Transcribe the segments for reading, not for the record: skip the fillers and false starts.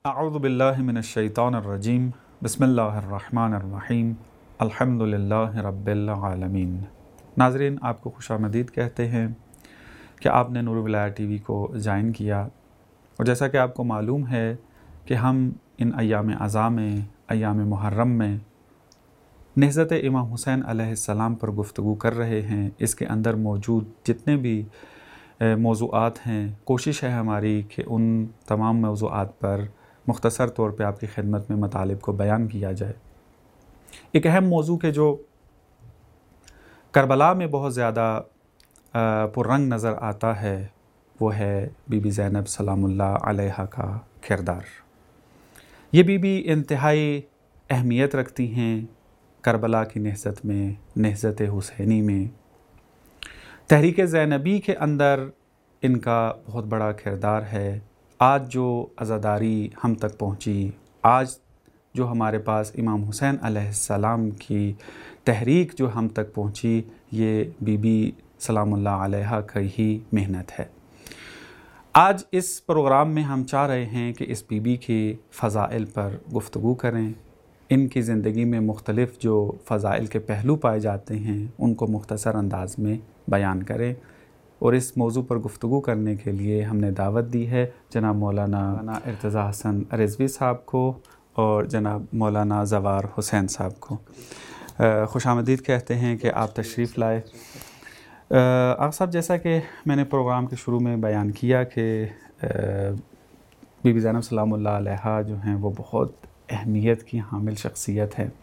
اعوذ باللہ من الشیطان الرجیم بسم اللہ الرحمن الرحیم الحمدللہ رب العالمین۔ ناظرین، آپ کو خوش آمدید کہتے ہیں کہ آپ نے نور الولایہ ٹی وی کو جوائن کیا، اور جیسا کہ آپ کو معلوم ہے کہ ہم ان ایام عزا میں، ایام محرم میں نہضت امام حسین علیہ السلام پر گفتگو کر رہے ہیں۔ اس کے اندر موجود جتنے بھی موضوعات ہیں، کوشش ہے ہماری کہ ان تمام موضوعات پر مختصر طور پہ آپ کی خدمت میں مطالب کو بیان کیا جائے۔ ایک اہم موضوع کہ جو کربلا میں بہت زیادہ پررنگ نظر آتا ہے وہ ہے بی بی زینب سلام اللہ علیہا کا کردار۔ یہ بی بی انتہائی اہمیت رکھتی ہیں کربلا کی نہضت میں، نہضت حسینی میں۔ تحریک زینبی کے اندر ان کا بہت بڑا کردار ہے۔ آج جو عزاداری ہم تک پہنچی، آج جو ہمارے پاس امام حسین علیہ السلام کی تحریک جو ہم تک پہنچی، یہ بی بی سلام اللہ علیہا کی ہی محنت ہے۔ آج اس پروگرام میں ہم چاہ رہے ہیں کہ اس بی بی کے فضائل پر گفتگو کریں، ان کی زندگی میں مختلف جو فضائل کے پہلو پائے جاتے ہیں ان کو مختصر انداز میں بیان کریں، اور اس موضوع پر گفتگو کرنے کے لیے ہم نے دعوت دی ہے جناب مولانا ارتضیٰ حسن رضوی صاحب کو اور جناب مولانا زوار حسین صاحب کو۔ خوش آمدید کہتے ہیں کہ آپ تشریف لائے۔ آپ صاحب، جیسا کہ میں نے پروگرام کے شروع میں بیان کیا کہ بی بی زینب سلام اللہ علیہا جو ہیں وہ بہت اہمیت کی حامل شخصیت ہے۔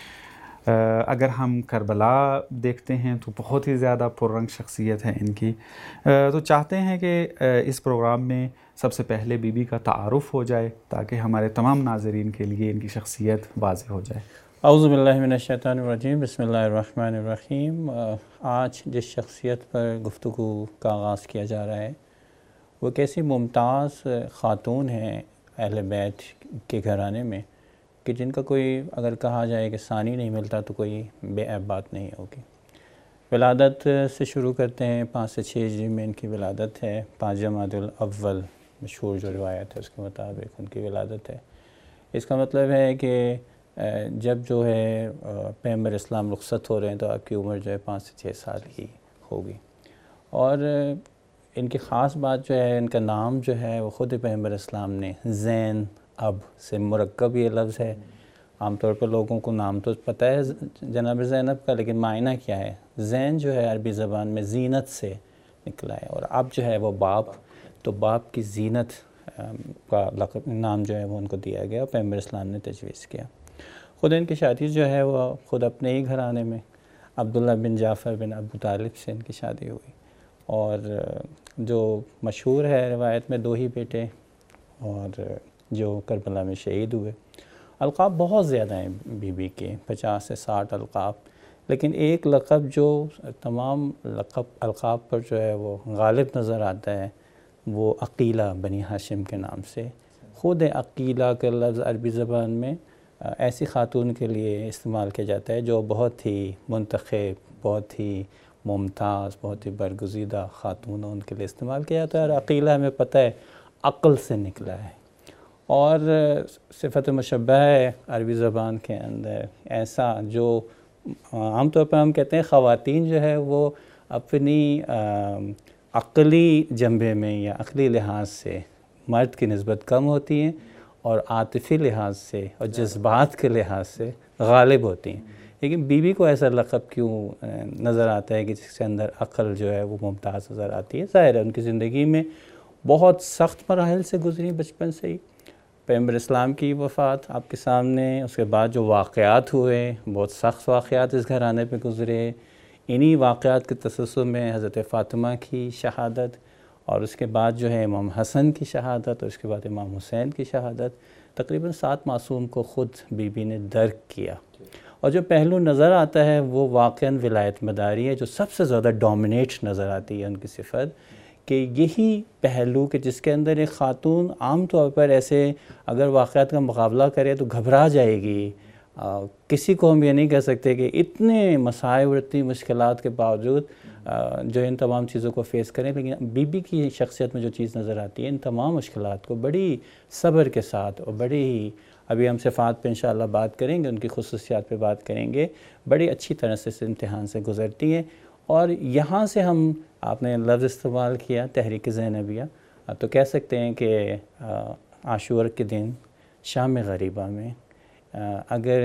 اگر ہم کربلا دیکھتے ہیں تو بہت ہی زیادہ پررنگ شخصیت ہے ان کی، تو چاہتے ہیں کہ اس پروگرام میں سب سے پہلے بی بی کا تعارف ہو جائے تاکہ ہمارے تمام ناظرین کے لیے ان کی شخصیت واضح ہو جائے۔ اعوذ باللہ من الشیطان الرجیم، بسم اللہ الرحمن الرحیم۔ آج جس شخصیت پر گفتگو کا آغاز کیا جا رہا ہے وہ کیسی ممتاز خاتون ہیں اہل بیت کے گھرانے میں کہ جن کا کوئی اگر کہا جائے کہ ثانی نہیں ملتا تو کوئی بے عیب بات نہیں ہوگی۔ ولادت سے شروع کرتے ہیں، 5 سے 6 ہجری میں ان کی ولادت ہے۔ 5 جمادی الاول مشہور جو روایت ہے اس کے مطابق ان کی ولادت ہے۔ اس کا مطلب ہے کہ جب جو ہے پیغمبر اسلام رخصت ہو رہے ہیں تو آپ کی عمر جو ہے 5 سے 6 سال ہی ہوگی۔ اور ان کی خاص بات جو ہے، ان کا نام جو ہے وہ خود پیغمبر اسلام نے زین اب سے مرکب یہ لفظ ہے۔ عام طور پر لوگوں کو نام تو پتہ ہے جناب زینب کا، لیکن معنی کیا ہے؟ زین جو ہے عربی زبان میں زینت سے نکلا ہے، اور اب جو ہے وہ باپ، تو باپ کی زینت کا نام جو ہے وہ ان کو دیا گیا، پیغمبر اسلام نے تجویز کیا۔ خود ان کی شادی جو ہے وہ خود اپنے ہی گھرانے میں عبداللہ بن جعفر بن ابو طالب سے ان کی شادی ہوئی، اور جو مشہور ہے روایت میں 2 ہی بیٹے اور جو کربلا میں شہید ہوئے۔ القاب بہت زیادہ ہیں بی بی کے، 50 سے 60 القاب، لیکن ایک لقب جو تمام القاب پر جو ہے وہ غالب نظر آتا ہے وہ عقیلہ بنی ہاشم کے نام سے۔ خود عقیلہ کا لفظ عربی زبان میں ایسی خاتون کے لیے استعمال کیا جاتا ہے جو بہت ہی منتخب، بہت ہی ممتاز، بہت ہی برگزیدہ خاتون ان کے لیے استعمال کیا جاتا ہے، اور عقیلہ ہمیں پتہ ہے عقل سے نکلا ہے، اور صفت مشبہ ہے عربی زبان کے اندر ایسا جو عام طور پر ہم کہتے ہیں خواتین جو ہے وہ اپنی عقلی جنبے میں یا عقلی لحاظ سے مرد کی نسبت کم ہوتی ہیں، اور عاطفی لحاظ سے اور جذبات کے لحاظ سے غالب ہوتی ہیں۔ لیکن بی بی کو ایسا لقب کیوں نظر آتا ہے کہ جس کے اندر عقل جو ہے وہ ممتاز نظر آتی ہے؟ ظاہر ہے ان کی زندگی میں بہت سخت مراحل سے گزری بچپن سے ہی۔ پیغمبر اسلام کی وفات آپ کے سامنے، اس کے بعد جو واقعات ہوئے، بہت سخت واقعات اس گھرانے پہ گزرے، انہی واقعات کے تسلسل میں حضرت فاطمہ کی شہادت، اور اس کے بعد جو ہے امام حسن کی شہادت، اور اس کے بعد امام حسین کی شہادت، تقریباً 7 معصوم کو خود بی بی نے درک کیا۔ اور جو پہلو نظر آتا ہے وہ واقعاً ولایت مداری ہے، جو سب سے زیادہ ڈومینیٹ نظر آتی ہے ان کی صفت، کہ یہی پہلو کہ جس کے اندر ایک خاتون عام طور پر ایسے اگر واقعات کا مقابلہ کرے تو گھبرا جائے گی، کسی کو ہم یہ نہیں کہہ سکتے کہ اتنے مسائل اور اتنی مشکلات کے باوجود جو ان تمام چیزوں کو فیس کریں، لیکن بی بی کی شخصیت میں جو چیز نظر آتی ہے ان تمام مشکلات کو بڑی صبر کے ساتھ اور بڑی، ابھی ہم صفات پہ انشاءاللہ بات کریں گے، ان کی خصوصیات پہ بات کریں گے، بڑی اچھی طرح سے اس امتحان سے گزرتی ہیں۔ اور یہاں سے ہم، آپ نے لفظ استعمال کیا تحریک زینبیہ، تو کہہ سکتے ہیں کہ عاشور کے دن شام غریبہ میں اگر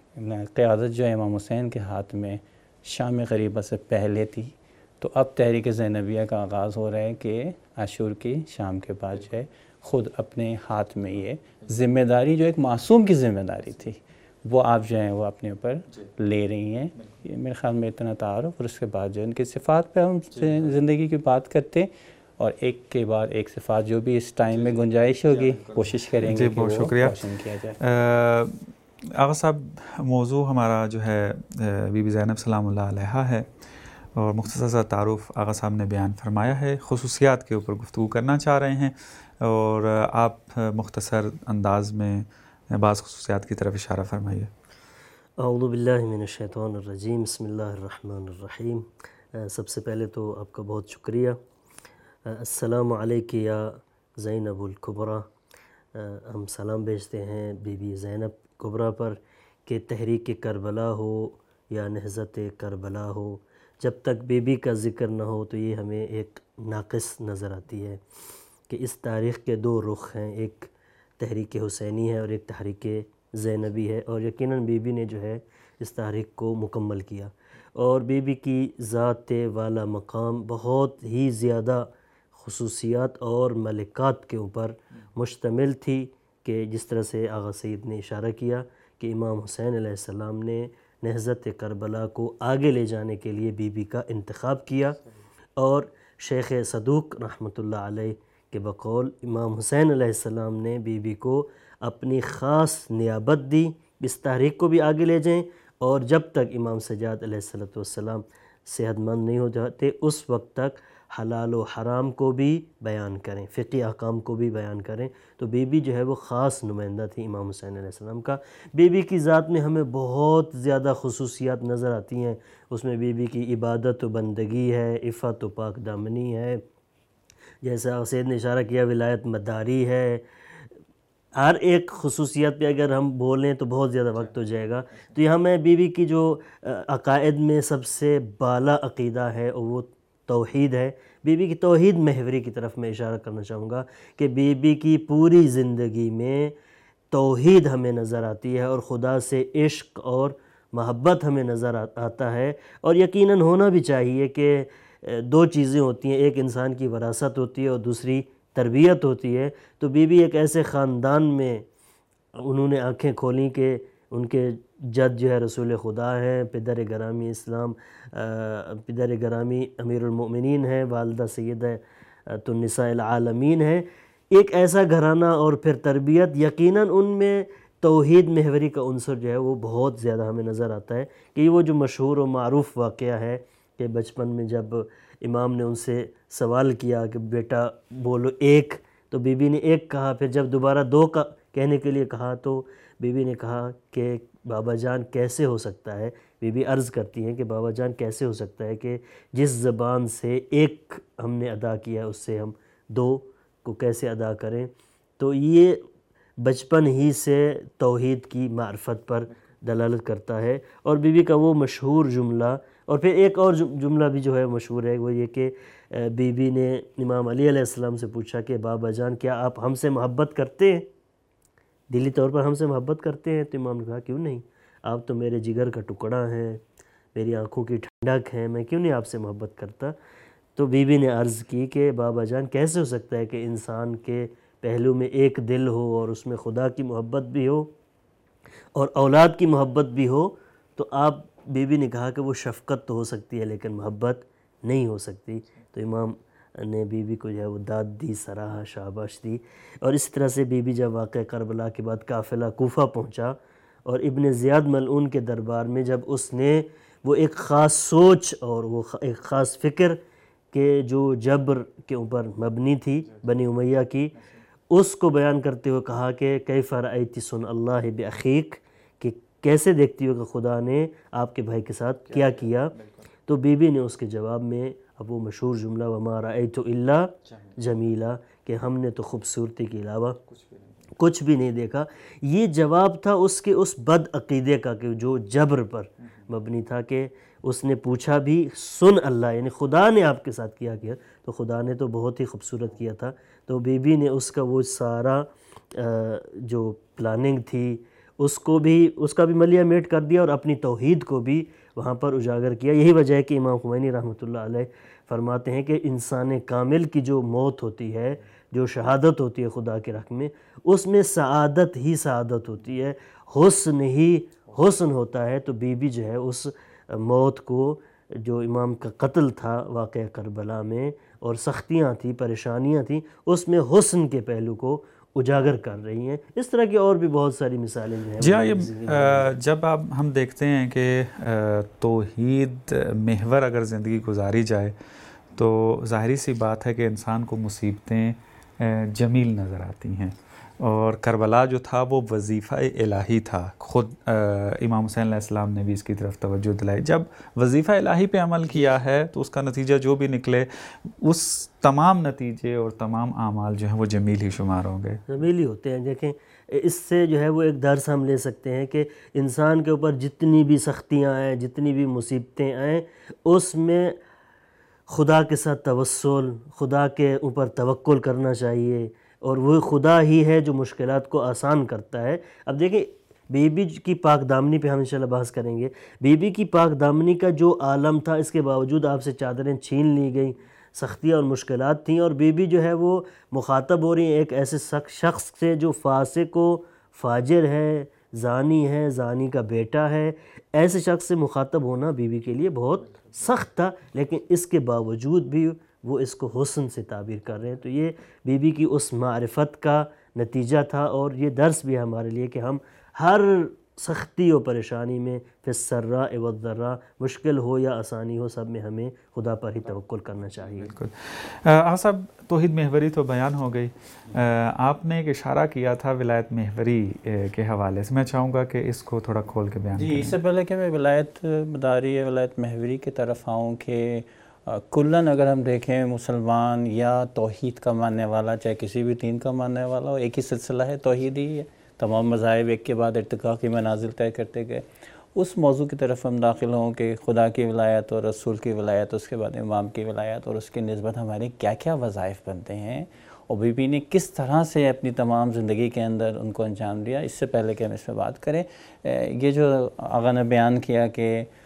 قیادت جو ہے امام حسین کے ہاتھ میں شام غریبہ سے پہلے تھی، تو اب تحریک زینبیہ کا آغاز ہو رہا ہے کہ عاشور کی شام کے بعد جو ہے خود اپنے ہاتھ میں یہ ذمہ داری، جو ایک معصوم کی ذمہ داری تھی، وہ آپ جو ہیں وہ اپنے اوپر لے رہی ہیں۔ یہ میرے خیال میں اتنا تعارف، اور اس کے بعد جو ان کی صفات پہ ہم زندگی کی بات کرتے ہیں، اور ایک کے بعد ایک صفات جو بھی اس ٹائم میں گنجائش ہوگی کوشش کریں گے کہ بہت شکریہ روشن کیا جائے۔ آغا صاحب، موضوع ہمارا جو ہے بی بی زینب سلام اللہ علیہا ہے، اور مختصر سا تعارف آغا صاحب نے بیان فرمایا ہے، خصوصیات کے اوپر گفتگو کرنا چاہ رہے ہیں، اور آپ مختصر انداز میں بعض خصوصیات کی طرف اشارہ فرمائیے۔ اعوذ باللہ من الشیطان الرجیم، بسم اللہ الرحمن الرحیم۔ سب سے پہلے تو آپ کا بہت شکریہ۔ السلام علیکم یا زینب الکبریٰ۔ ہم سلام بھیجتے ہیں بی بی زینب کبریٰ پر کہ تحریک کربلا ہو یا نہضت کربلا ہو، جب تک بی بی کا ذکر نہ ہو تو یہ ہمیں ایک ناقص نظر آتی ہے کہ اس تاریخ کے دو رخ ہیں، ایک تحریک حسینی ہے اور ایک تحریک زینبی ہے، اور یقیناً بی بی نے جو ہے اس تحریک کو مکمل کیا، اور بی بی کی ذات والا مقام بہت ہی زیادہ خصوصیات اور ملکات کے اوپر مشتمل تھی، کہ جس طرح سے آغا سید نے اشارہ کیا کہ امام حسین علیہ السلام نے نہضت کربلا کو آگے لے جانے کے لیے بی بی کا انتخاب کیا، اور شیخ صدوق رحمۃ اللہ علیہ کے بقول امام حسین علیہ السلام نے بی بی کو اپنی خاص نیابت دی، اس تحریک کو بھی آگے لے جائیں، اور جب تک امام سجاد علیہ السلام صحت مند نہیں ہو جاتے اس وقت تک حلال و حرام کو بھی بیان کریں، فقہی احکام کو بھی بیان کریں۔ تو بی بی جو ہے وہ خاص نمائندہ تھی امام حسین علیہ السلام کا۔ بی بی کی ذات میں ہمیں بہت زیادہ خصوصیات نظر آتی ہیں، اس میں بی بی کی عبادت و بندگی ہے، عفت و پاک دامنی ہے، جیسا سید نے اشارہ کیا ولایت مداری ہے۔ ہر ایک خصوصیت پہ اگر ہم بولیں تو بہت زیادہ وقت ہو جائے گا، تو یہاں میں بی بی کی جو عقائد میں سب سے بالا عقیدہ ہے وہ توحید ہے۔ بی بی کی توحید محوری کی طرف میں اشارہ کرنا چاہوں گا کہ بی بی کی پوری زندگی میں توحید ہمیں نظر آتی ہے، اور خدا سے عشق اور محبت ہمیں نظر آتا ہے، اور یقیناً ہونا بھی چاہیے کہ دو چیزیں ہوتی ہیں، ایک انسان کی وراثت ہوتی ہے اور دوسری تربیت ہوتی ہے۔ تو بی بی ایک ایسے خاندان میں انہوں نے آنکھیں کھولیں کہ ان کے جد جو ہے رسول خدا ہیں، پدر گرامی اسلام، پدر گرامی امیر المؤمنین ہیں، والدہ سیدہ النساء العالمین ہیں، ایک ایسا گھرانہ اور پھر تربیت، یقیناً ان میں توحید محوری کا عنصر جو ہے وہ بہت زیادہ ہمیں نظر آتا ہے، کہ وہ جو مشہور و معروف واقعہ ہے کہ بچپن میں جب امام نے ان سے سوال کیا کہ بیٹا بولو ایک، تو بی بی نے ایک کہا، پھر جب دوبارہ دو کا کہنے کے لیے کہا تو بی بی نے کہا کہ بابا جان کیسے ہو سکتا ہے، بی بی عرض کرتی ہیں کہ بابا جان کیسے ہو سکتا ہے کہ جس زبان سے ایک ہم نے ادا کیا اس سے ہم دو کو کیسے ادا کریں۔ تو یہ بچپن ہی سے توحید کی معرفت پر دلالت کرتا ہے، اور بی بی کا وہ مشہور جملہ، اور پھر ایک اور جملہ بھی جو ہے مشہور ہے، وہ یہ کہ بی بی نے امام علی علیہ السلام سے پوچھا کہ بابا جان کیا آپ ہم سے محبت کرتے ہیں، دلی طور پر ہم سے محبت کرتے ہیں؟ تو امام نے کہا کیوں نہیں، آپ تو میرے جگر کا ٹکڑا ہیں، میری آنکھوں کی ٹھنڈک ہیں، میں کیوں نہیں آپ سے محبت کرتا۔ تو بی بی نے عرض کی کہ بابا جان کیسے ہو سکتا ہے کہ انسان کے پہلو میں ایک دل ہو اور اس میں خدا کی محبت بھی ہو اور اولاد کی محبت بھی ہو، تو آپ، بی بی نے کہا کہ وہ شفقت تو ہو سکتی ہے لیکن محبت نہیں ہو سکتی۔ تو امام نے بی بی کو جو ہے وہ داد دی، سراہا، شاباش دی، اور اس طرح سے بی بی جب واقعہ کربلا کے بعد قافلہ کوفہ پہنچا اور ابن زیاد ملعون کے دربار میں جب اس نے وہ ایک خاص سوچ اور وہ ایک خاص فکر کہ جو جبر کے اوپر مبنی تھی بنی امیہ کی، اس کو بیان کرتے ہوئے کہا کہ کیف رأیت صنع اللہ بأخیک، کہ کیسے دیکھتی ہو کہ خدا نے آپ کے بھائی کے ساتھ کیا کیا؟ تو بی بی نے اس کے جواب میں اب وہ مشہور جملہ وَمَا رَأَيْتُ إِلَّا جَمِيلًا کہ ہم نے تو خوبصورتی کے علاوہ کچھ بھی نہیں دیکھا. یہ جواب تھا اس کے اس بد عقیدے کا کہ جو جبر پر مبنی تھا کہ اس نے پوچھا بھی سن اللہ، یعنی خدا نے آپ کے ساتھ کیا تو خدا نے تو بہت ہی خوبصورت کیا تھا. تو بی بی نے اس کا وہ سارا جو پلاننگ تھی اس کا بھی ملیہ میٹ کر دیا اور اپنی توحید کو بھی وہاں پر اجاگر کیا. یہی وجہ ہے کہ امام خمینی رحمۃ اللہ علیہ فرماتے ہیں کہ انسان کامل کی جو موت ہوتی ہے، جو شہادت ہوتی ہے خدا کے حق میں، اس میں سعادت ہی سعادت ہوتی ہے، حسن ہی حسن ہوتا ہے. تو بی بی جو ہے اس موت کو، جو امام کا قتل تھا واقعہ کربلا میں اور سختیاں تھیں، پریشانیاں تھیں، اس میں حسن کے پہلو کو اجاگر کر رہی ہیں. اس طرح کی اور بھی بہت ساری مثالیں جو ہیں. جی ہاں، جب ہم دیکھتے ہیں کہ توحید محور اگر زندگی گزاری جائے تو ظاہری سی بات ہے کہ انسان کو مصیبتیں جمیل نظر آتی ہیں، اور کربلا جو تھا وہ وظیفہ الہی تھا. خود امام حسین علیہ السلام نے بھی اس کی طرف توجہ دلائی. جب وظیفہ الہی پہ عمل کیا ہے تو اس کا نتیجہ جو بھی نکلے، اس تمام نتیجے اور تمام اعمال جو ہیں وہ جمیل ہی شمار ہوں گے، جمیل ہی ہوتے ہیں. دیکھیں اس سے جو ہے وہ ایک درس ہم لے سکتے ہیں کہ انسان کے اوپر جتنی بھی سختیاں آئیں، جتنی بھی مصیبتیں آئیں، اس میں خدا کے ساتھ توسل، خدا کے اوپر توکل کرنا چاہیے، اور وہ خدا ہی ہے جو مشکلات کو آسان کرتا ہے. اب دیکھیں بی بی کی پاک دامنی پہ ہم انشاءاللہ بحث کریں گے. بی بی کی پاک دامنی کا جو عالم تھا، اس کے باوجود آپ سے چادریں چھین لی گئیں، سختیاں اور مشکلات تھیں، اور بی بی جو ہے وہ مخاطب ہو رہی ہیں ایک ایسے شخص سے جو فاسق و فاجر ہے، زانی کا بیٹا ہے. ایسے شخص سے مخاطب ہونا بی بی کے لیے بہت سخت تھا، لیکن اس کے باوجود بھی وہ اس کو حسن سے تعبیر کر رہے ہیں. تو یہ بی بی کی اس معرفت کا نتیجہ تھا، اور یہ درس بھی ہے ہمارے لیے کہ ہم ہر سختی و پریشانی میں فی السراء والضراء، مشکل ہو یا آسانی ہو، سب میں ہمیں خدا پر ہی توکل کرنا چاہیے. بالکل. صاحب توحید محوری تو بیان ہو گئی، آپ نے ایک اشارہ کیا تھا ولایت محوری کے حوالے سے، میں چاہوں گا کہ اس کو تھوڑا کھول کے بیان کریں. اس سے پہلے کہ میں ولایت مداری یا ولایت محوری کی طرف آؤں کہ کلاً اگر ہم دیکھیں مسلمان یا توحید کا ماننے والا، چاہے کسی بھی دین کا ماننے والا ہو، ایک ہی سلسلہ ہے، توحید ہی ہے. تمام مذاہب ایک کے بعد ارتقاء کی منازل طے کرتے گئے. اس موضوع کی طرف ہم داخل ہوں کہ خدا کی ولایت اور رسول کی ولایت، اس کے بعد امام کی ولایت، اور اس کی نسبت ہمارے کیا کیا وظائف بنتے ہیں، اور بی بی نے کس طرح سے اپنی تمام زندگی کے اندر ان کو انجام دیا. اس سے پہلے کہ ہم اس پہ بات کریں، یہ جو آغا نے بیان کیا کہ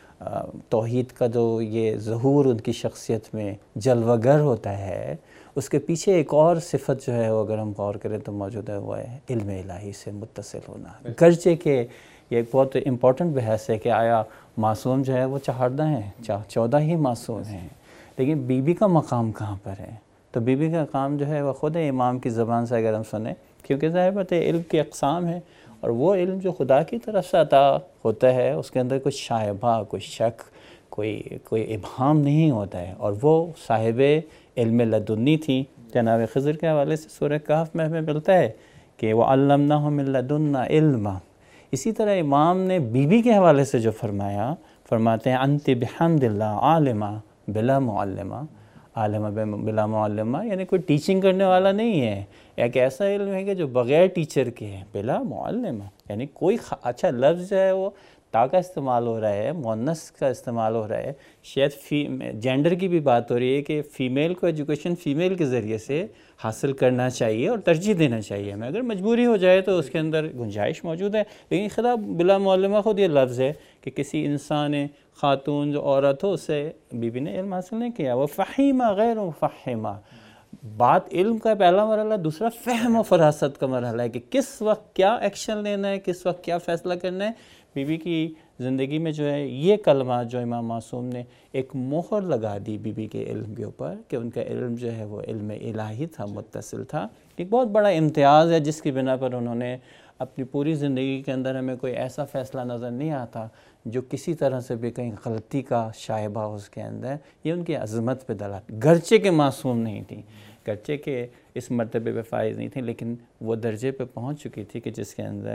توحید کا جو یہ ظہور ان کی شخصیت میں جلوہ گر ہوتا ہے، اس کے پیچھے ایک اور صفت جو ہے وہ اگر ہم غور کریں تو موجود ہے، وہ ہے علم الہی سے متصل ہونا. گرچہ کہ یہ ایک بہت امپورٹنٹ بحث ہے کہ آیا معصوم جو ہے وہ 14 ہیں، 14 ہی معصوم ہیں، لیکن بی بی کا مقام کہاں پر ہے؟ تو بی بی کا مقام جو ہے وہ خود امام کی زبان سے اگر ہم سنیں، کیونکہ ظاہر بات ہے علم کی اقسام ہے، اور وہ علم جو خدا کی طرف سے عطا ہوتا ہے اس کے اندر کوئی شائبہ، کوئی شک، کوئی ابہام نہیں ہوتا ہے، اور وہ صاحب علم لدنی تھی. جناب خضر کے حوالے سے سورہ کہف میں ہمیں ملتا ہے کہ وَعَلَّمْنَاهُ مِن لَدُنَّا عِلْمًا. اسی طرح امام نے بی بی کے حوالے سے جو فرماتے ہیں انت بحمد اللہ عالمہ بلا معلمہ. عالمہ بلا معلمہ یعنی کوئی ٹیچنگ کرنے والا نہیں ہے، ایک ایسا علم ہے کہ جو بغیر ٹیچر کے ہے. بلا معلمہ یعنی کوئی اچھا لفظ جو ہے وہ تا کا استعمال ہو رہا ہے، مؤنث کا استعمال ہو رہا ہے. شاید جینڈر کی بھی بات ہو رہی ہے کہ فیمیل کو ایجوکیشن فیمیل کے ذریعے سے حاصل کرنا چاہیے اور ترجیح دینا چاہیے. ہمیں اگر مجبوری ہو جائے تو اس کے اندر گنجائش موجود ہے، لیکن خدا بلا معلمہ خود یہ لفظ ہے کہ کسی انسان خاتون جو عورت ہو، اسے بی بی نے علم حاصل نہیں کیا. وہ فہیمہ غیر مفہمہ، بات علم کا پہلا مرحلہ، دوسرا فہم و فراست کا مرحلہ ہے کہ کس وقت کیا ایکشن لینا ہے، کس وقت کیا فیصلہ کرنا ہے. بی بی کی زندگی میں جو ہے یہ کلمات جو امام معصوم نے ایک مہر لگا دی بی بی کے علم کے اوپر کہ ان کا علم جو ہے وہ علم الہی تھا، متصل تھا. ایک بہت بڑا امتیاز ہے جس کی بنا پر انہوں نے اپنی پوری زندگی کے اندر، ہمیں کوئی ایسا فیصلہ نظر نہیں آتا جو کسی طرح سے بھی کہیں غلطی کا شائبہ ہو اس کے اندر. یہ ان کی عظمت پہ دلالت، گرچہ کہ معصوم نہیں تھی، گرچہ کہ اس مرتبے پہ فائز نہیں تھی، لیکن وہ درجے پہ پہنچ چکی تھی کہ جس کے اندر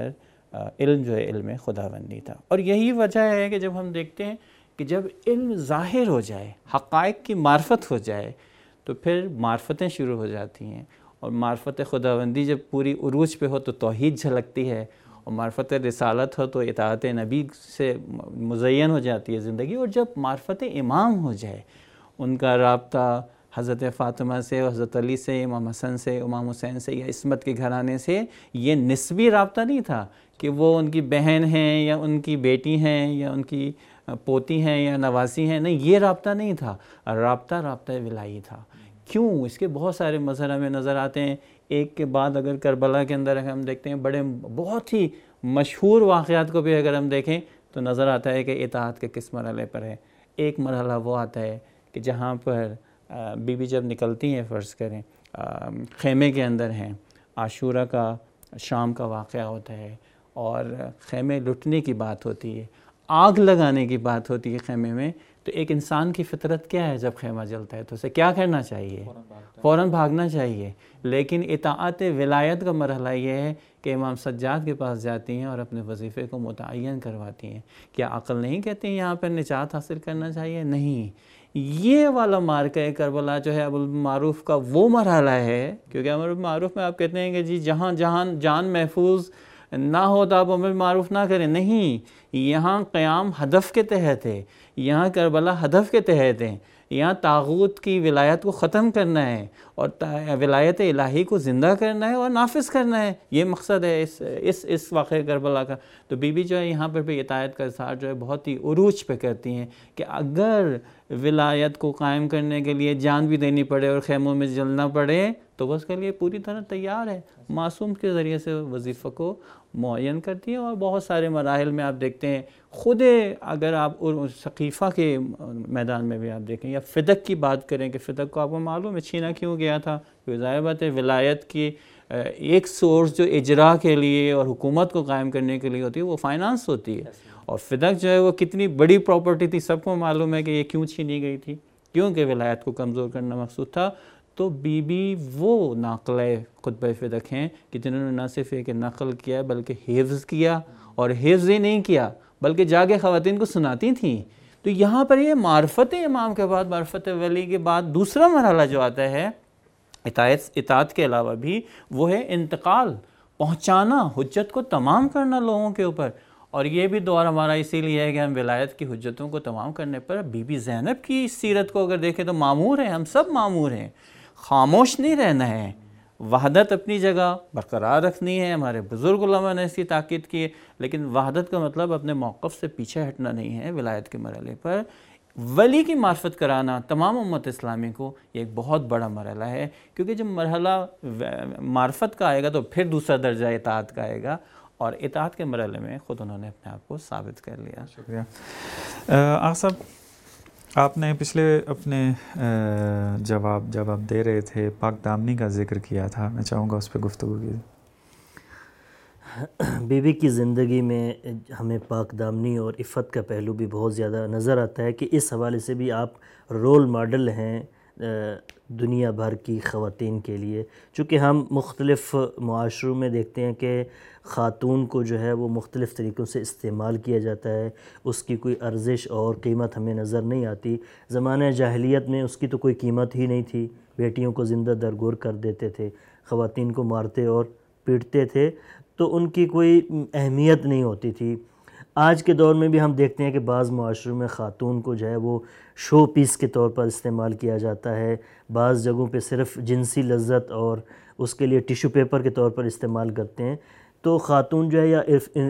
علم جو ہے علم خداوندی تھا. اور یہی وجہ ہے کہ جب ہم دیکھتے ہیں کہ جب علم ظاہر ہو جائے، حقائق کی معرفت ہو جائے، تو پھر معرفتیں شروع ہو جاتی ہیں. اور معرفت خداوندی جب پوری عروج پہ ہو تو توحید جھلکتی ہے، اور معرفت رسالت ہو تو اطاعت نبی سے مزین ہو جاتی ہے زندگی. اور جب معرفت امام ہو جائے، ان کا رابطہ حضرت فاطمہ سے، حضرت علی سے، امام حسن سے، امام حسین سے، یا عصمت کے گھرانے سے، یہ نسبی رابطہ نہیں تھا کہ وہ ان کی بہن ہیں یا ان کی بیٹی ہیں یا ان کی پوتی ہیں یا نواسی ہیں. نہیں، یہ رابطہ نہیں تھا، رابطہ ولائی تھا. کیوں؟ اس کے بہت سارے مظہر ہمیں نظر آتے ہیں. ایک کے بعد اگر کربلا کے اندر ہم دیکھتے ہیں بہت ہی مشہور واقعات کو بھی اگر ہم دیکھیں تو نظر آتا ہے کہ اطاعت کے کس مرحلے پر ہے. ایک مرحلہ وہ آتا ہے کہ جہاں پر بی بی جب نکلتی ہیں، فرض کریں خیمے کے اندر ہیں، عاشورہ کا شام کا واقعہ ہوتا ہے اور خیمے لٹنے کی بات ہوتی ہے، آگ لگانے کی بات ہوتی ہے خیمے میں. تو ایک انسان کی فطرت کیا ہے جب خیمہ جلتا ہے تو اسے کیا کرنا چاہیے؟ فوراً بھاگنا چاہیے. لیکن اطاعت ولایت کا مرحلہ یہ ہے کہ امام سجاد کے پاس جاتی ہیں اور اپنے وظیفے کو متعین کرواتی ہیں. کیا عقل نہیں کہتے ہیں یہاں پر نجات حاصل کرنا چاہیے؟ نہیں. یہ والا مارکہ کربلا جو ہے امر بالمعروف کا وہ مرحلہ ہے، کیونکہ امر بالمعروف میں آپ کہتے ہیں کہ جی جہاں جان محفوظ نہ ہو تو آپ امر بالمعروف نہ کریں. نہیں، یہاں قیام ہدف کے تحت ہے، یہاں کربلا ہدف کے تحت ہے. یہاں طاغوت کی ولایت کو ختم کرنا ہے اور ولایت الہی کو زندہ کرنا ہے اور نافذ کرنا ہے. یہ مقصد ہے اس واقعہ کربلا کا. تو بی بی جو ہے یہاں پر بھی اطاعت کا اظہار جو ہے بہت ہی عروج پہ کرتی ہیں کہ اگر ولایت کو قائم کرنے کے لیے جان بھی دینی پڑے اور خیموں میں جلنا پڑے تو وہ اس کے لیے پوری طرح تیار ہے. معصوم کے ذریعے سے وظیفہ کو معین کرتی ہیں. اور بہت سارے مراحل میں آپ دیکھتے ہیں، خود اگر آپ ثقیفہ کے میدان میں بھی آپ دیکھیں یا فدق کی بات کریں کہ فدق کو آپ کو معلوم ہے چھینا کیوں گیا تھا. ظاہر بات ہے ولایت کی ایک سورس جو اجرا کے لیے اور حکومت کو قائم کرنے کے لیے ہوتی ہے وہ فائنانس ہوتی ہے. اور فدق جو ہے وہ کتنی بڑی پراپرٹی تھی، سب کو معلوم ہے کہ یہ کیوں چھینی گئی تھی، کیونکہ ولایت کو کمزور کرنا مقصود تھا. تو بی بی وہ ناقلہ خطبہ فدق ہیں کہ جنہوں نے نہ صرف ایک نقل کیا بلکہ حفظ کیا، اور حفظ ہی نہیں کیا بلکہ جا کے خواتین کو سناتی تھیں. تو یہاں پر یہ معرفت امام کے بعد، معرفت ولی کے بعد دوسرا مرحلہ جو آتا ہے اطاعت کے علاوہ بھی، وہ ہے انتقال، پہنچانا، حجت کو تمام کرنا لوگوں کے اوپر. اور یہ بھی دور ہمارا اسی لیے ہے کہ ہم ولایت کی حجتوں کو تمام کرنے پر بی بی زینب کی سیرت کو اگر دیکھیں تو معمور ہیں، ہم سب معمور ہیں. خاموش نہیں رہنا ہے، وحدت اپنی جگہ برقرار رکھنی ہے. ہمارے بزرگ علماء نے اس کی تاکید کی ہے، لیکن وحدت کا مطلب اپنے موقف سے پیچھے ہٹنا نہیں ہے. ولایت کے مرحلے پر ولی کی معرفت کرانا تمام امت اسلامی کو یہ ایک بہت بڑا مرحلہ ہے، کیونکہ جب مرحلہ معرفت کا آئے گا تو پھر دوسرا درجہ اطاعت کا آئے گا، اور اطاعت کے مرحلے میں خود انہوں نے اپنے آپ کو ثابت کر لیا. شکریہ. آغا صاحب، آپ نے پچھلے اپنے جب آپ دے رہے تھے پاک دامنی کا ذکر کیا تھا، میں چاہوں گا اس پہ گفتگو کی. بی بی کی زندگی میں ہمیں پاک دامنی اور عفت کا پہلو بھی بہت زیادہ نظر آتا ہے کہ اس حوالے سے بھی آپ رول ماڈل ہیں دنیا بھر کی خواتین کے لیے. چونکہ ہم مختلف معاشروں میں دیکھتے ہیں کہ خاتون کو جو ہے وہ مختلف طریقوں سے استعمال کیا جاتا ہے، اس کی کوئی ارزش اور قیمت ہمیں نظر نہیں آتی. زمانہ جاہلیت میں اس کی تو کوئی قیمت ہی نہیں تھی، بیٹیوں کو زندہ درگور کر دیتے تھے، خواتین کو مارتے اور پیٹتے تھے، تو ان کی کوئی اہمیت نہیں ہوتی تھی. آج کے دور میں بھی ہم دیکھتے ہیں کہ بعض معاشروں میں خاتون کو جو ہے وہ شو پیس کے طور پر استعمال کیا جاتا ہے، بعض جگہوں پہ صرف جنسی لذت اور اس کے لیے ٹیشو پیپر کے طور پر استعمال کرتے ہیں. تو خاتون جو ہے یا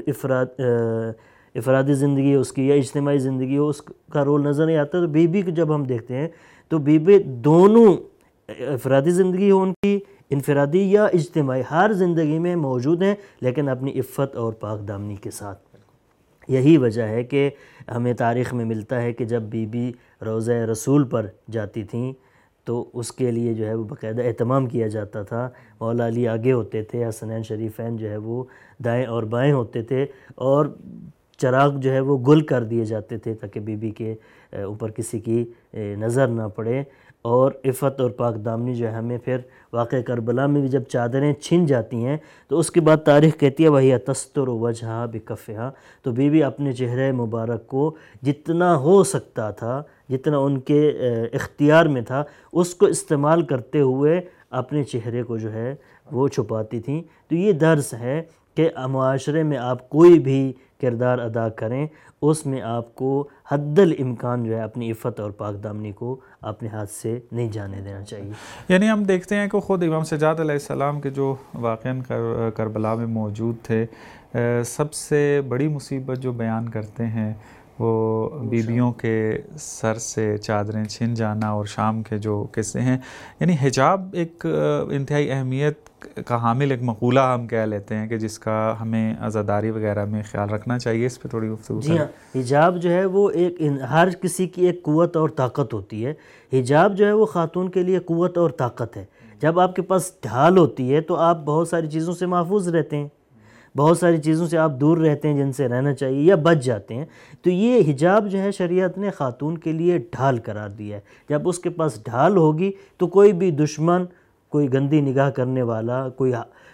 افرادی زندگی اس کی یا اجتماعی زندگی ہو، اس کا رول نظر نہیں آتا. تو بی بی کو جب ہم دیکھتے ہیں تو بی بی دونوں افرادی زندگی ہو ان کی، انفرادی یا اجتماعی، ہر زندگی میں موجود ہیں، لیکن اپنی عفت اور پاک دامنی کے ساتھ. یہی وجہ ہے کہ ہمیں تاریخ میں ملتا ہے کہ جب بی بی روضہ رسول پر جاتی تھیں تو اس کے لیے جو ہے وہ باقاعدہ اہتمام کیا جاتا تھا. مولا علی آگے ہوتے تھے، حسنین شریفین جو ہے وہ دائیں اور بائیں ہوتے تھے، اور چراغ جو ہے وہ گل کر دیے جاتے تھے تاکہ بی بی کے اوپر کسی کی نظر نہ پڑے. اور عفت اور پاک دامنی جو ہے ہمیں پھر واقعہ کربلا میں بھی جب چادریں چھن جاتی ہیں تو اس کے بعد تاریخ کہتی ہے وہی تستر وجہا بکفہا، تو بیوی اپنے چہرے مبارک کو جتنا ہو سکتا تھا، جتنا ان کے اختیار میں تھا، اس کو استعمال کرتے ہوئے اپنے چہرے کو جو ہے وہ چھپاتی تھیں۔ تو یہ درس ہے کہ معاشرے میں آپ کوئی بھی کردار ادا کریں، اس میں آپ کو حد الامکان جو ہے اپنی عفت اور پاک دامنی کو اپنے ہاتھ سے نہیں جانے دینا چاہیے۔ یعنی ہم دیکھتے ہیں کہ خود امام سجاد علیہ السلام کے جو واقعاً کربلا میں موجود تھے، سب سے بڑی مصیبت جو بیان کرتے ہیں وہ بیویوں کے سر سے چادریں چھن جانا اور شام کے جو قصے ہیں۔ یعنی حجاب ایک انتہائی اہمیت کا حامل ایک مقولہ ہم کہہ لیتے ہیں کہ جس کا ہمیں عزاداری وغیرہ میں خیال رکھنا چاہیے، اس پہ تھوڑی گفتگو جی ہاں، حجاب جو ہے وہ ایک ہر کسی کی ایک قوت اور طاقت ہوتی ہے۔ حجاب جو ہے وہ خاتون کے لیے قوت اور طاقت ہے۔ جب آپ کے پاس ڈھال ہوتی ہے تو آپ بہت ساری چیزوں سے محفوظ رہتے ہیں، بہت ساری چیزوں سے آپ دور رہتے ہیں جن سے رہنا چاہیے یا بچ جاتے ہیں۔ تو یہ حجاب جو ہے شریعت نے خاتون کے لیے ڈھال قرار دیا ہے۔ جب اس کے پاس ڈھال ہوگی تو کوئی بھی دشمن، کوئی گندی نگاہ کرنے والا، کوئی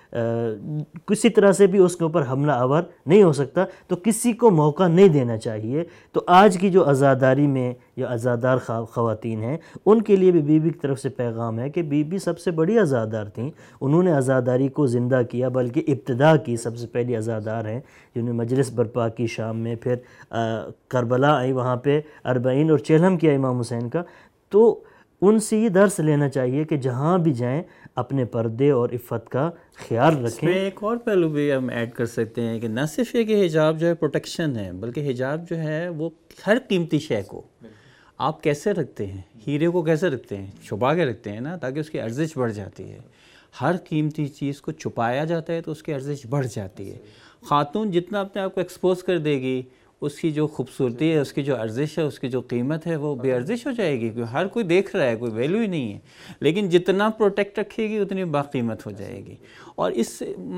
کسی طرح سے بھی اس کے اوپر حملہ آور نہیں ہو سکتا، تو کسی کو موقع نہیں دینا چاہیے۔ تو آج کی جو عزاداری میں یا عزادار خواتین ہیں ان کے لیے بھی بیوی کی طرف سے پیغام ہے کہ بیوی سب سے بڑی عزادار تھیں، انہوں نے عزاداری کو زندہ کیا، بلکہ ابتدا کی سب سے پہلی عزادار ہیں جنہوں نے مجلس برپا کی شام میں، پھر کربلا آئی، وہاں پہ اربعین اور چہلم کیا امام حسین کا۔ تو ان سے یہ درس لینا چاہیے کہ جہاں بھی جائیں اپنے پردے اور عفت کا خیال رکھیں۔ اس میں ایک اور پہلو بھی ہم ایڈ کر سکتے ہیں کہ نہ صرف یہ کہ حجاب جو ہے پروٹیکشن ہے، بلکہ حجاب جو ہے وہ ہر قیمتی شے کو آپ کیسے رکھتے ہیں، ہیرے کو کیسے رکھتے ہیں، چھپا کے رکھتے ہیں نا، تاکہ اس کی ارزش بڑھ جاتی ہے۔ ہر قیمتی چیز کو چھپایا جاتا ہے تو اس کی ارزش بڑھ جاتی ہے۔ خاتون جتنا اپنے آپ کو ایکسپوز کر دے گی، اس کی جو خوبصورتی ہے، اس کی جو ارزش ہے، اس کی جو قیمت ہے وہ بے ارزش ہو جائے گی، کیونکہ ہر کوئی دیکھ رہا ہے، کوئی ویلیو ہی نہیں ہے۔ لیکن جتنا پروٹیکٹ رکھے گی اتنی باقیمت ہو جائے گی۔ اور اس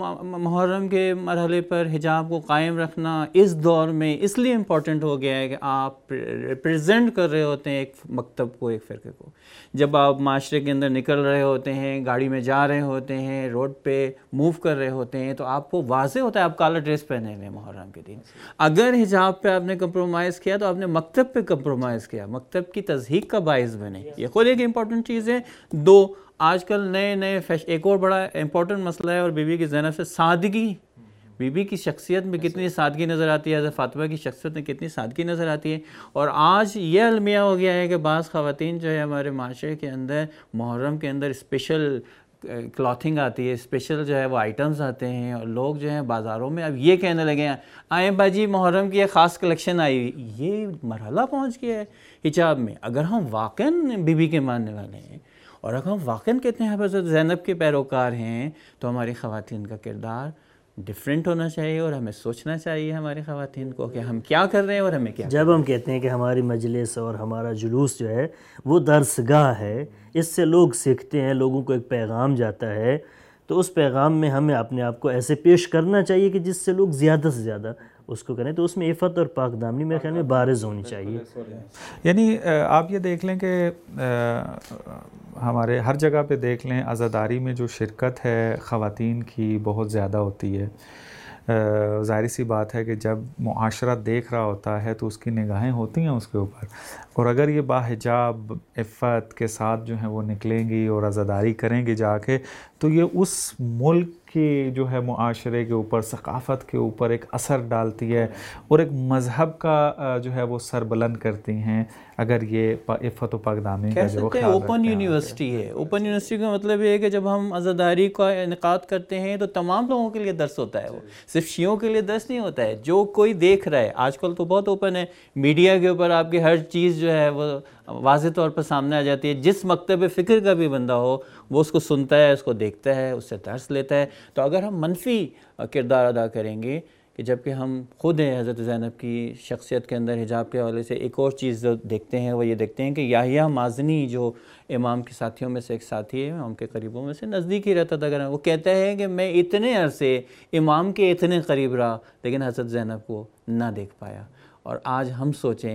محرم کے مرحلے پر حجاب کو قائم رکھنا اس دور میں اس لیے امپورٹنٹ ہو گیا ہے کہ آپ ریپرزینٹ کر رہے ہوتے ہیں ایک مکتب کو، ایک فرقے کو۔ جب آپ معاشرے کے اندر نکل رہے ہوتے ہیں، گاڑی میں جا رہے ہوتے ہیں، روڈ پہ موو کر رہے ہوتے ہیں، تو آپ کو واضح ہوتا ہے آپ کالا ڈریس پہنے ہوئے محرم کے دن۔ اگر حجاب پہ آپ نے کمپرومائز کیا تو آپ نے مکتب پہ کمپرومائز کیا، مکتب کی تضحیق کا باعث بنے۔ یہ خود ایک امپورٹنٹ چیز ہے۔ دو، آج کل نئے ایک اور بڑا امپورٹنٹ مسئلہ ہے، اور بی بی کی زینب سے سادگی، بی بی کی شخصیت میں کتنی سادگی نظر آتی ہے، حضرت فاطمہ کی شخصیت میں کتنی سادگی نظر آتی ہے۔ اور آج یہ المیہ ہو گیا ہے کہ بعض خواتین جو ہے ہمارے معاشرے کے اندر محرم کے اندر اسپیشل کلاتھنگ آتی ہے، اسپیشل جو ہے وہ آئٹمز آتے ہیں، اور لوگ جو ہیں بازاروں میں اب یہ کہنے لگے ہیں آئیں باجی محرم کی ایک خاص کلیکشن آئی ہوئی۔ یہ مرحلہ پہنچ گیا ہے حجاب میں۔ اگر ہم واقعاً بی بی کے ماننے والے ہیں، اور اگر ہم واقعاً کہتے ہیں حضرت زینب کے پیروکار ہیں، تو ہماری خواتین کا کردار ڈیفرنٹ ہونا چاہیے، اور ہمیں سوچنا چاہیے ہماری خواتین کو کہ ہم کیا کر رہے ہیں اور ہمیں کیا۔ جب ہم کہتے ہیں کہ ہماری مجلس اور ہمارا جلوس جو ہے وہ درسگاہ ہے، اس سے لوگ سیکھتے ہیں، لوگوں کو ایک پیغام جاتا ہے، تو اس پیغام میں ہمیں اپنے آپ کو ایسے پیش کرنا چاہیے کہ جس سے لوگ زیادہ سے زیادہ اس کو کریں۔ تو اس میں عفت اور پاک دامنی میرے خیال میں بارز ہونی چاہیے۔ یعنی آپ یہ دیکھ لیں کہ ہمارے ہر جگہ پہ دیکھ لیں عزاداری میں جو شرکت ہے خواتین کی بہت زیادہ ہوتی ہے۔ ظاہر سی بات ہے کہ جب معاشرہ دیکھ رہا ہوتا ہے تو اس کی نگاہیں ہوتی ہیں اس کے اوپر، اور اگر یہ باحجاب عفت کے ساتھ جو ہیں وہ نکلیں گی اور عزاداری کریں گی جا کے، تو یہ اس ملک کی جو ہے معاشرے کے اوپر، ثقافت کے اوپر ایک اثر ڈالتی ہے، اور ایک مذہب کا جو ہے وہ سر بلند کرتی ہیں اگر یہ عفت و پاک دامنی کا جو خیال اوپن یونیورسٹی ہے۔ اوپن یونیورسٹی کا مطلب یہ ہے کہ جب ہم عزاداری کا انعقاد کرتے ہیں تو تمام لوگوں کے لیے درس ہوتا ہے، وہ صرف شیعوں کے لیے درس نہیں ہوتا ہے، جو کوئی دیکھ رہا ہے۔ آج کل تو بہت اوپن ہے، میڈیا کے اوپر آپ کی ہر چیز جو ہے وہ واضح طور پر سامنے آ جاتی ہے۔ جس مکتب فکر کا بھی بندہ ہو وہ اس کو سنتا ہے، اس کو دیکھتا ہے، اس سے درس لیتا ہے۔ تو اگر ہم منفی کردار ادا کریں گے کہ جبکہ ہم خود ہیں حضرت زینب کی شخصیت کے اندر حجاب کے حوالے سے ایک اور چیز جو دیکھتے ہیں وہ یہ دیکھتے ہیں کہ یحییٰ مازنی جو امام کے ساتھیوں میں سے ایک ساتھی ہے، امام کے قریبوں میں سے نزدیک ہی رہتا تھا، اگر وہ کہتا ہے کہ میں اتنے عرصے امام کے اتنے قریب رہا لیکن حضرت زینب کو نہ دیکھ پایا۔ اور آج ہم سوچیں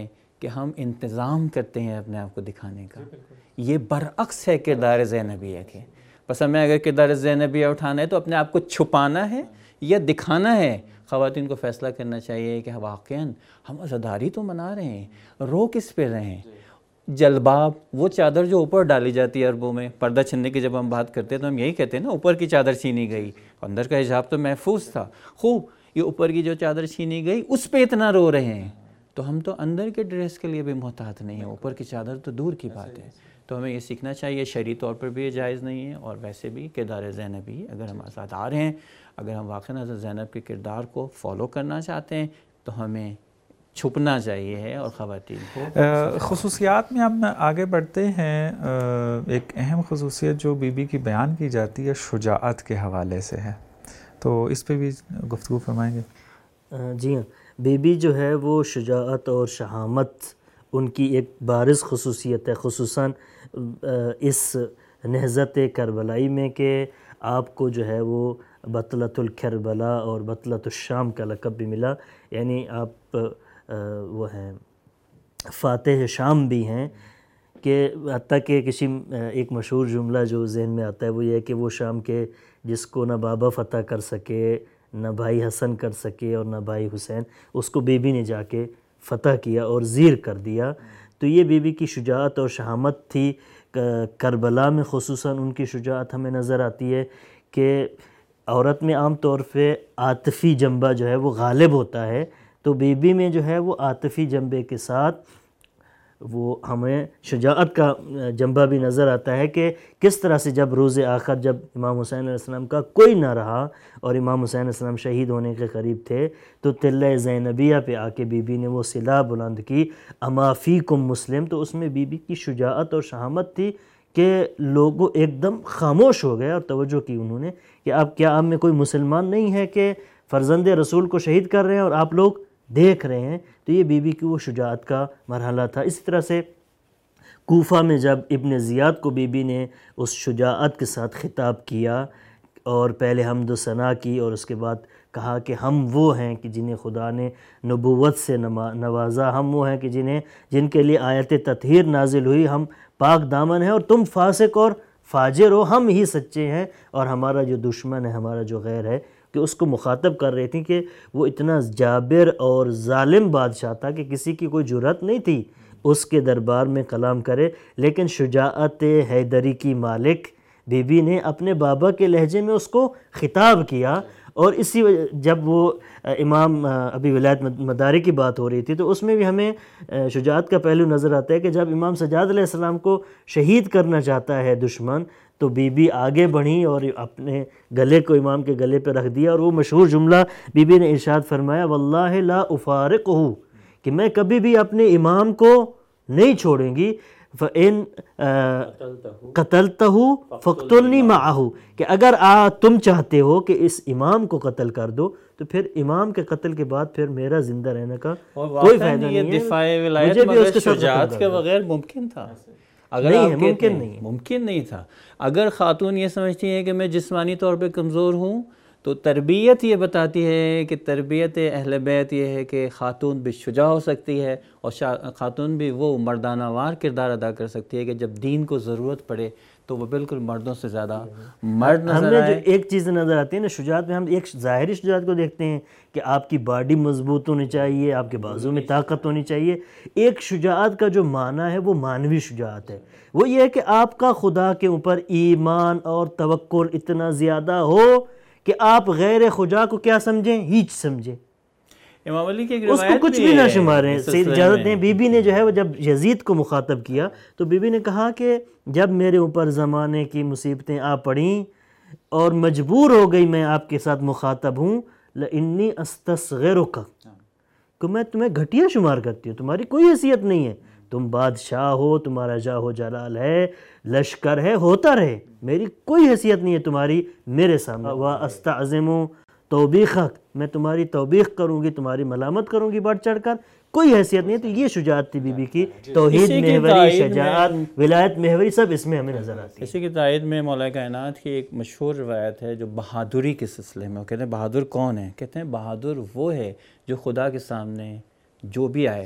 کہ ہم انتظام کرتے ہیں اپنے آپ کو دکھانے کا. یہ برعکس ہے کردار زینبیہ کے. بس ہمیں اگر کردار زینبیہ اٹھانا ہے تو اپنے آپ کو چھپانا ہے یا دکھانا ہے. خواتین کو فیصلہ کرنا چاہیے کہ واقعاً ہم عزاداری تو منا رہے ہیں, رو کس پہ رہے ہیں. جلباب, وہ چادر جو اوپر ڈالی جاتی ہے عربوں میں, پردہ چھننے کی جب ہم بات کرتے ہیں تو ہم یہی کہتے ہیں نا, اوپر کی چادر چھینی گئی, اندر کا حجاب تو محفوظ تھا. خوب, یہ اوپر کی جو چادر چھینی گئی اس پہ اتنا رو رہے ہیں. تو ہم تو اندر کے ڈریس کے لیے بھی محتاط نہیں ہیں, اوپر کی چادر تو دور کی بات ہے. تو ہمیں یہ سیکھنا چاہیے. شرعی طور پر بھی یہ جائز نہیں ہے, اور ویسے بھی کردار زینبی اگر ہم آزادار ہیں, اگر ہم واقعاً حضرت زینب کے کردار کو فالو کرنا چاہتے ہیں تو ہمیں چھپنا چاہیے ہے. اور خواتین کو خصوصیات میں ہم آگے بڑھتے ہیں. ایک اہم خصوصیت جو بی بی کی بیان کی جاتی ہے شجاعت کے حوالے سے ہے, تو اس پہ بھی گفتگو فرمائیں گے. جی ہاں, بی بی جو ہے وہ شجاعت اور شہامت ان کی ایک بارز خصوصیت ہے, خصوصاً اس نہضت کربلائی میں کہ آپ کو جو ہے وہ بطلۃ الکربلا اور بطلۃ الشام کا لقب بھی ملا. یعنی آپ وہ ہیں فاتح شام بھی ہیں, کہ حتیٰ کہ کسی ایک مشہور جملہ جو ذہن میں آتا ہے وہ یہ ہے کہ وہ شام کے جس کو نہ بابا فتح کر سکے, نہ بھائی حسن کر سکے اور نہ بھائی حسین, اس کو بی بی نے جا کے فتح کیا اور زیر کر دیا. تو یہ بی بی کی شجاعت اور شہامت تھی. کربلا میں خصوصاً ان کی شجاعت ہمیں نظر آتی ہے کہ عورت میں عام طور پہ عاطفی جنبہ جو ہے وہ غالب ہوتا ہے, تو بی بی میں جو ہے وہ عاطفی جنبے کے ساتھ وہ ہمیں شجاعت کا جنبہ بھی نظر آتا ہے کہ کس طرح سے جب روز آخر جب امام حسین علیہ السلام کا کوئی نہ رہا اور امام حسین علیہ السلام شہید ہونے کے قریب تھے, تو تلہ زینبیہ پہ آ کے بی بی نے وہ صلا بلند کی, اما فیکم مسلم. تو اس میں بی بی کی شجاعت اور شہامت تھی کہ لوگوں ایک دم خاموش ہو گئے اور توجہ کی انہوں نے کہ آپ کیا آپ میں کوئی مسلمان نہیں ہے کہ فرزند رسول کو شہید کر رہے ہیں اور آپ لوگ دیکھ رہے ہیں. تو یہ بی بی کی وہ شجاعت کا مرحلہ تھا. اسی طرح سے کوفہ میں جب ابن زیاد کو بی بی نے اس شجاعت کے ساتھ خطاب کیا اور پہلے حمد و ثنا کی اور اس کے بعد کہا کہ ہم وہ ہیں کہ جنہیں خدا نے نبوت سے نوازا, ہم وہ ہیں کہ جن کے لیے آیت تطہیر نازل ہوئی, ہم پاک دامن ہیں اور تم فاسق اور فاجر ہو, ہم ہی سچے ہیں اور ہمارا جو دشمن ہے, ہمارا جو غیر ہے, کہ اس کو مخاطب کر رہی تھیں کہ وہ اتنا جابر اور ظالم بادشاہ تھا کہ کسی کی کوئی جرأت نہیں تھی اس کے دربار میں کلام کرے. لیکن شجاعت حیدری کی مالک بی بی نے اپنے بابا کے لہجے میں اس کو خطاب کیا, اور اسی جب وہ امام ابھی ولایت مداری کی بات ہو رہی تھی تو اس میں بھی ہمیں شجاعت کا پہلو نظر آتا ہے کہ جب امام سجاد علیہ السلام کو شہید کرنا چاہتا ہے دشمن, تو بی بی آگے بڑھی اور اپنے گلے کو امام کے گلے پہ رکھ دیا, اور وہ مشہور جملہ بی بی نے ارشاد فرمایا واللہ لا افارقہ, کہ میں کبھی بھی اپنے امام کو نہیں چھوڑیں گی. فَإِن قَتَلْتَهُ فَاقْتُلْنِي مَعَهُ, کہ اگر تم چاہتے ہو کہ اس امام کو قتل کر دو تو پھر امام کے قتل کے بعد پھر میرا زندہ رہنے کا کوئی فائدہ نہیں ہے. دفاع ولایت مگر شجاعت کے بغیر ممکن تھا, اگر آپ ممکن نہیں تھا. اگر خاتون یہ سمجھتی ہیں کہ میں جسمانی طور پہ کمزور ہوں, تو تربیت یہ بتاتی ہے کہ تربیت اہل بیت یہ ہے کہ خاتون بھی شجاع ہو سکتی ہے, اور خاتون بھی وہ مردانہ وار کردار ادا کر سکتی ہے کہ جب دین کو ضرورت پڑے تو وہ بالکل مردوں سے زیادہ مرد نظر آئے. ہمیں جو ایک چیز نظر آتی ہے نا شجاعت میں, ہم ایک ظاہری شجاعت کو دیکھتے ہیں کہ آپ کی باڈی مضبوط ہونی چاہیے, آپ کے بازو میں طاقت ہونی چاہیے. ایک شجاعت کا جو معنی ہے وہ معنوی شجاعت ہے, وہ یہ ہے کہ آپ کا خدا کے اوپر ایمان اور توکل اتنا زیادہ ہو کہ آپ غیر خدا کو کیا سمجھیں, ہیچ سمجھیں, امام علی کی ایک اس کو کچھ بھی نہ شماریں. سید اجازت دیں, بی بی نے جو ہے وہ جب یزید کو مخاطب کیا تو بی بی نے کہا کہ جب میرے اوپر زمانے کی مصیبتیں آ پڑیں اور مجبور ہو گئی میں آپ کے ساتھ مخاطب ہوں, لَإِنِّي أَسْتَصْغِرُكَ, کہ میں تمہیں گھٹیا شمار کرتی ہوں, تمہاری کوئی حیثیت نہیں ہے, تم بادشاہ ہو, تمہارا جاہ و جلال ہے, لشکر ہے, ہوتا رہے, میری کوئی حیثیت نہیں ہے تمہاری میرے سامنے. وَأَسْتَعْزِمُ توبیخک, میں تمہاری توبیخ کروں گی, تمہاری ملامت کروں گی بڑھ چڑھ کر, کوئی حیثیت نہیں ہے. تو یہ شجاعت تھی بی بی کی, توحید محوری, شجاعت, ولایت محوری, سب اس میں ہمیں نظر آتی ہے. اسی کی تائید میں مولا کائنات کی ایک مشہور روایت ہے جو بہادری کے سلسلے میں, وہ کہتے ہیں بہادر کون ہے, کہتے ہیں بہادر وہ ہے جو خدا کے سامنے جو بھی آئے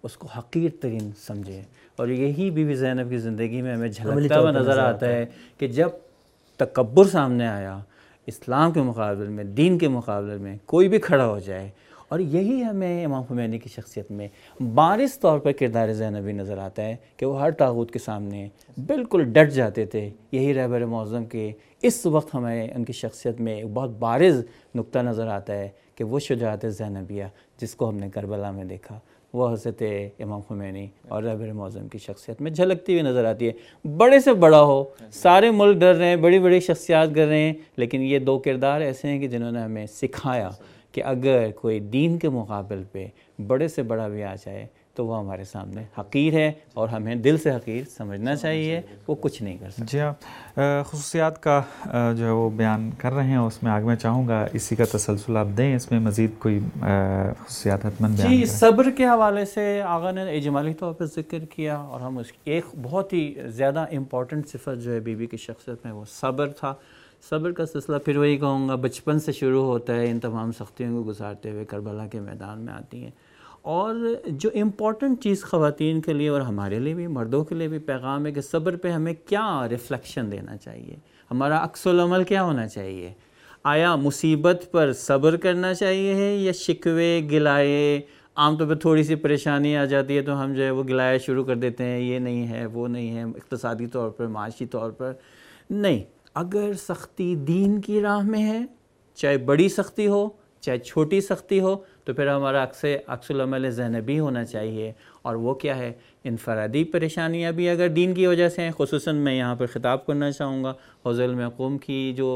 اس کو حقیر ترین سمجھے. اور یہی بی بی زینب کی زندگی میں ہمیں جھلکتا ہوا نظر آتا ہے کہ جب تکبر سامنے آیا اسلام کے مقابلے میں، دین کے مقابلے میں، کوئی بھی کھڑا ہو جائے. اور یہی ہمیں امام خمینی کی شخصیت میں بارز طور پر کردار زینبی نظر آتا ہے کہ وہ ہر طاغوت کے سامنے بالکل ڈٹ جاتے تھے. یہی رہبر معظم کے اس وقت ہمیں ان کی شخصیت میں ایک بہت بارز نقطہ نظر آتا ہے کہ وہ شجاعت زینبیہ جس کو ہم نے کربلا میں دیکھا وہ حضرت امام خمینی اور رہبر معظم کی شخصیت میں جھلکتی ہوئی نظر آتی ہے. بڑے سے بڑا ہو، سارے ملک ڈر رہے ہیں، بڑی بڑی شخصیات کر رہے ہیں، لیکن یہ دو کردار ایسے ہیں کہ جنہوں نے ہمیں سکھایا کہ اگر کوئی دین کے مقابل پہ بڑے سے بڑا بھی آ جائے تو وہ ہمارے سامنے حقیر ہے اور ہمیں دل سے حقیر سمجھنا چاہیے، وہ کچھ نہیں کر سکتا. جی آپ خصوصیات کا جو ہے وہ بیان کر رہے ہیں، اس میں آگے میں چاہوں گا اسی کا تسلسل آپ دیں، اس میں مزید کوئی خصوصیات حتماً بیان کریں. جی، صبر کے حوالے سے آغا نے اجمالی طور پر ذکر کیا اور ہم اس کی ایک بہت ہی زیادہ امپورٹنٹ صفت جو ہے بی بی کی شخصیت میں وہ صبر تھا. صبر کا سلسلہ پھر وہی کہوں گا بچپن سے شروع ہوتا ہے، ان تمام سختیوں کو گزارتے ہوئے کربلا کے میدان میں آتی ہیں. اور جو امپورٹنٹ چیز خواتین کے لیے اور ہمارے لیے بھی، مردوں کے لیے بھی پیغام ہے کہ صبر پہ ہمیں کیا ریفلیکشن دینا چاہیے، ہمارا عکس العمل کیا ہونا چاہیے. آیا مصیبت پر صبر کرنا چاہیے ہے یا شکوے گلائے؟ عام طور پہ تھوڑی سی پریشانی آ جاتی ہے تو ہم جو ہے وہ گلائے شروع کر دیتے ہیں، یہ نہیں ہے وہ نہیں ہے، اقتصادی طور پر، معاشی طور پر. نہیں، اگر سختی دین کی راہ میں ہے، چاہے بڑی سختی ہو چاہے چھوٹی سختی ہو، تو پھر ہمارا عکس العمل زینبی ہونا چاہیے. اور وہ کیا ہے؟ انفرادی پریشانیاں بھی اگر دین کی وجہ سے ہیں، خصوصاً میں یہاں پر خطاب کرنا چاہوں گا حوض علم یعقوب کی جو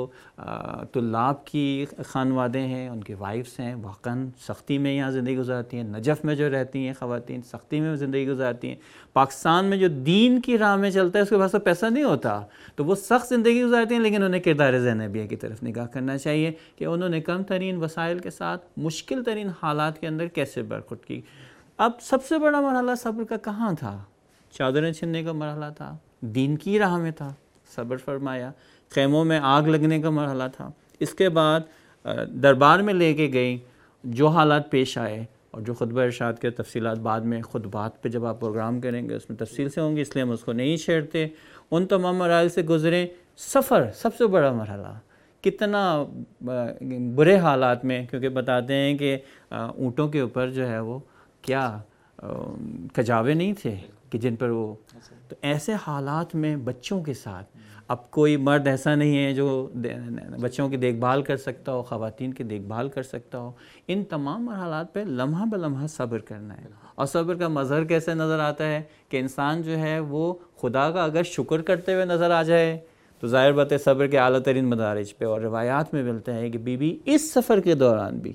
طلاب کی خانوادے ہیں، ان کی وائفس ہیں، واقعاً سختی میں یہاں زندگی گزارتی ہیں. نجف میں جو رہتی ہیں خواتین سختی میں زندگی گزارتی ہیں. پاکستان میں جو دین کی راہ میں چلتا ہے اس کے پاس تو پیسہ نہیں ہوتا، تو وہ سخت زندگی گزارتی ہیں، لیکن انہیں کردار زینبیہ کی طرف نگاہ کرنا چاہیے کہ انہوں نے کم ترین وسائل کے ساتھ مشکل ترین حالات کے اندر کیسے برخورد کی. اب سب سے بڑا مرحلہ صبر کا کہاں تھا؟ چادریں چھننے کا مرحلہ تھا، دین کی راہ میں تھا، صبر فرمایا. خیموں میں آگ لگنے کا مرحلہ تھا. اس کے بعد دربار میں لے کے گئی، جو حالات پیش آئے اور جو خطبہ ارشاد کے تفصیلات بعد میں خطبات پہ جب آپ پروگرام کریں گے اس میں تفصیل سے ہوں گی، اس لیے ہم اس کو نہیں چھیڑتے. ان تمام مراحل سے گزرے. سفر سب سے بڑا مرحلہ، کتنا برے حالات میں، کیونکہ بتاتے ہیں کہ اونٹوں کے اوپر جو ہے وہ کیا کجاوے نہیں تھے کہ جن پر وہ، تو ایسے حالات میں بچوں کے ساتھ، اب کوئی مرد ایسا نہیں ہے جو بچوں کی دیکھ بھال کر سکتا ہو، خواتین کی دیکھ بھال کر سکتا ہو. ان تمام مرحلات پہ لمحہ بلمحہ صبر کرنا ہے. اور صبر کا مظہر کیسے نظر آتا ہے کہ انسان جو ہے وہ خدا کا اگر شکر کرتے ہوئے نظر آ جائے تو ظاہر بات ہے صبر کے اعلیٰ ترین مدارج پہ. اور روایات میں ملتا ہے کہ بی بی اس سفر کے دوران بھی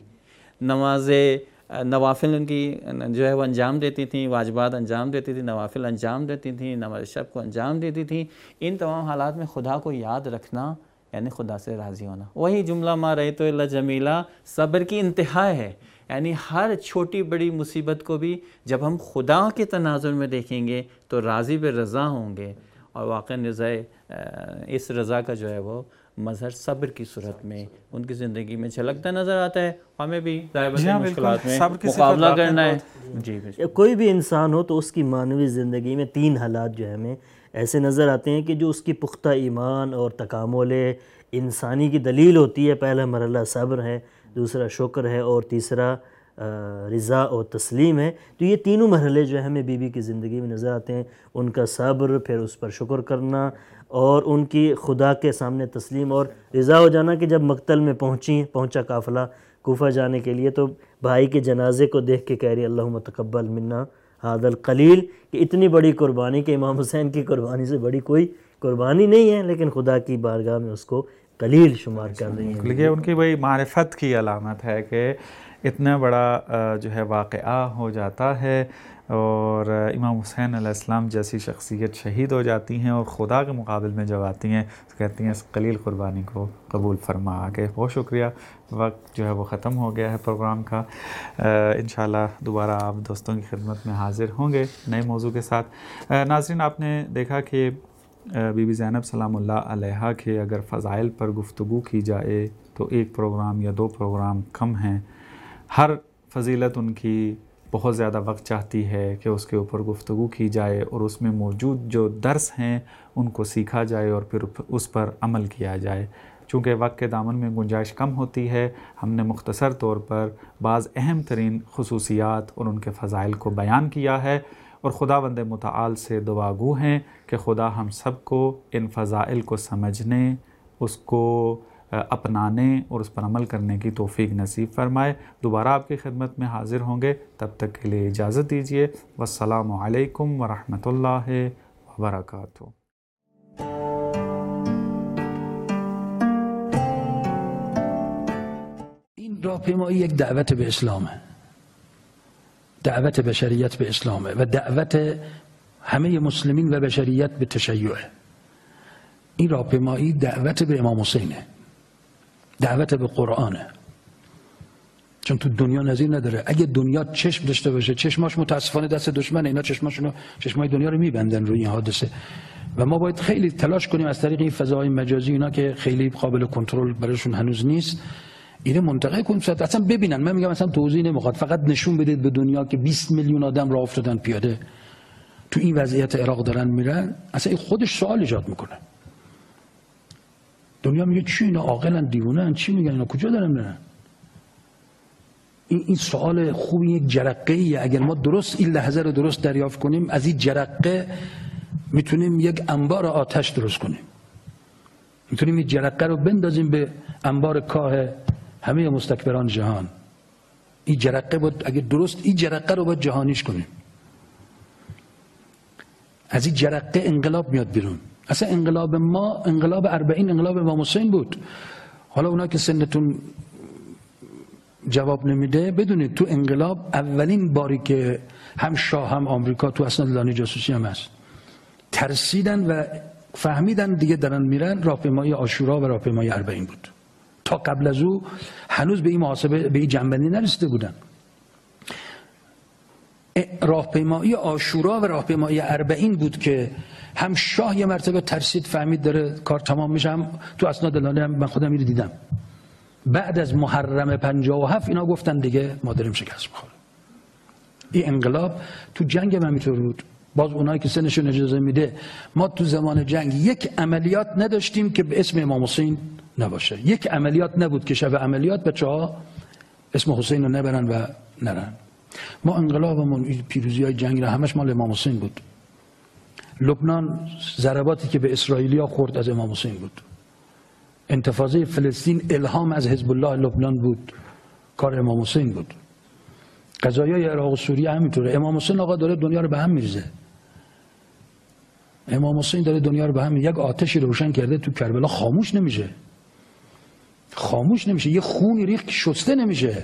نوافل ان کی جو ہے وہ انجام دیتی تھیں، واجبات انجام دیتی تھیں، نوافل انجام دیتی تھیں، نماز شب کو انجام دیتی تھیں. ان تمام حالات میں خدا کو یاد رکھنا یعنی خدا سے راضی ہونا. وہی جملہ ما رأیت الا جمیلہ صبر کی انتہا ہے. یعنی ہر چھوٹی بڑی مصیبت کو بھی جب ہم خدا کے تناظر میں دیکھیں گے تو راضی بے رضا ہوں گے. اور واقعاً اس رضا کا جو ہے وہ مظہر صبر کی صورت میں ان کی زندگی میں جھلکتا نظر آتا ہے. ہمیں بھی مشکلات میں مقابلہ کرنا ہے. جی کوئی بھی انسان ہو تو اس کی معنوی زندگی میں تین حالات جو ہے ہمیں ایسے نظر آتے ہیں کہ جو اس کی پختہ ایمان اور تکامل انسانی کی دلیل ہوتی ہے. پہلا مرحلہ صبر ہے، دوسرا شکر ہے اور تیسرا رضا اور تسلیم ہے. تو یہ تینوں مرحلے جو ہیں ہمیں بی بی کی زندگی میں نظر آتے ہیں. ان کا صبر، پھر اس پر شکر کرنا اور ان کی خدا کے سامنے تسلیم اور رضا ہو جانا کہ جب مقتل میں پہنچا قافلہ کوفہ جانے کے لیے تو بھائی کے جنازے کو دیکھ کے کہہ رہی اللہم تقبل منا ھذا القلیل، کہ اتنی بڑی قربانی کہ امام حسین کی قربانی سے بڑی کوئی قربانی نہیں ہے، لیکن خدا کی بارگاہ میں اس کو قلیل شمار کر رہی ہیں. لیکن ان کی وہی معرفت کی علامت ہے کہ اتنا بڑا جو ہے واقعہ ہو جاتا ہے اور امام حسین علیہ السلام جیسی شخصیت شہید ہو جاتی ہیں اور خدا کے مقابل میں جب آتی ہیں تو کہتی ہیں اس قلیل قربانی کو قبول فرما. کے بہت شکریہ. وقت جو ہے وہ ختم ہو گیا ہے پروگرام کا. انشاءاللہ دوبارہ آپ دوستوں کی خدمت میں حاضر ہوں گے نئے موضوع کے ساتھ. ناظرین، آپ نے دیکھا کہ بی بی زینب سلام اللہ علیہا کے اگر فضائل پر گفتگو کی جائے تو ایک پروگرام یا دو پروگرام کم ہیں. ہر فضیلت ان کی बहुत ज़्यादा वक्त चाहती है कि उसके ऊपर गुफ्तगू की जाए और उसमें मौजूद जो दर्स हैं उनको सीखा जाए और फिर उस पर अमल किया जाए। चूँकि वक्त के दामन में गुंजाइश कम होती है, हमने मुख्तसर तौर पर बाज़ अहम तरीन खुसूसियात और उनके फ़ज़ाइल को बयान किया है और खुदावंद मुतआल से दुआगू हैं कि खुदा हम सब को इन फ़ज़ाइल को समझने, उसको अपनाने और उस पर अमल करने की तौफ़ीक नसीब फ़रमाए। दोबारा आपकी खिदमत में हाज़िर होंगे, तब तक के लिए इजाज़त दीजिए। वस्सलामु अलैकुम वरहमतुल्लाहि वबरकातुहू। راهپیمایی یک دعوت به اسلامه، دعوت بشریت به اسلامه و دعوت همه مسلمین و بشریت به تشیعه. این راهپیمایی دعوت به امام حسینه، دعوت به قرآنه، چون تو دنیا نظیر نداره. اگه دنیا چشم داشته باشه، چشماش متاسفانه دست دشمنه، اینا چشمای دنیا رو میبندن روی این حادثه و ما باید خیلی تلاش کنیم از طریق این فضاهای مجازی، اینا که خیلی قابل کنترل براشون هنوز نیست، اینه منتقل کنیم اصلا ببینن. من میگم اصلا توضیح نمیخواد، فقط نشون بدید به دنیا که 20 میلیون آدم راه افتادن پیاده تو این وضعیت عراق دارن میرن، اصلا این خودش سوال ایجاد میکنه. دنیا میگه چی اینا عاقلن دیوونن، چی میگن اینا، کجا دارن میرن؟ این سوال خوبی، یک جرقه ایه. اگر ما درست این لحظه رو درست دریافت کنیم، از این جرقه میتونیم یک انبار آتش درست کنیم، میتونیم این جرقه رو بندازیم به انبار کاه همه مستکبران جهان. این جرقه بود، اگه درست این جرقه رو باید جهانیش کنیم. از این جرقه انقلاب میاد بیرون. اصلا انقلاب ما، انقلاب 40 انقلاب امام حسین بود. حالا اونا که سنتون جواب نمیده، بدونید تو انقلاب اولین باری که هم شاه هم آمریکا تو اسناد لانه جاسوسی هم هست، ترسیدن و فهمیدن دیگه دارن میرن، راهپیمایی عاشورا و راهپیمایی 40 بود. تا قبل از او هنوز به این محاسبه، به این جنبندی نرسیده بودن. راهپیمایی عاشورا و راهپیمایی 40 بود که هم شاه یه مرتبه ترسید، فهمید داره کار تمام میشه. هم تو اسناد لانه من خودم اینو دیدم، بعد از محرم 57 اینا گفتن دیگه ما داریم شکست میخوریم. این انقلاب تو جنگ هم همینطور بود. باز اونایی که سنشون اجازه میده، ما تو زمان جنگ یک عملیات نداشتیم که به اسم امام حسین نباشه. یک عملیات نبود که شب عملیات بچه‌ها اسم حسین رو نبرن و نرن. ما انقلابمون، پیروزی‌های جنگ را همش مال امام حسین بود. لبنان ضرباتی که به اسرائیلیا خورد از امام حسین بود. انتفاضه فلسطین الهام از حزب الله لبنان بود، کار امام حسین بود. قضایای عراق و سوریه همینطوره. امام حسین آقا داره دنیا رو به هم میریزه. امام حسین داره دنیا رو به هم، یک آتشی روشن کرده تو کربلا، خاموش نمیشه، خاموش نمیشه. یه خونی ریخت شسته نمیشه.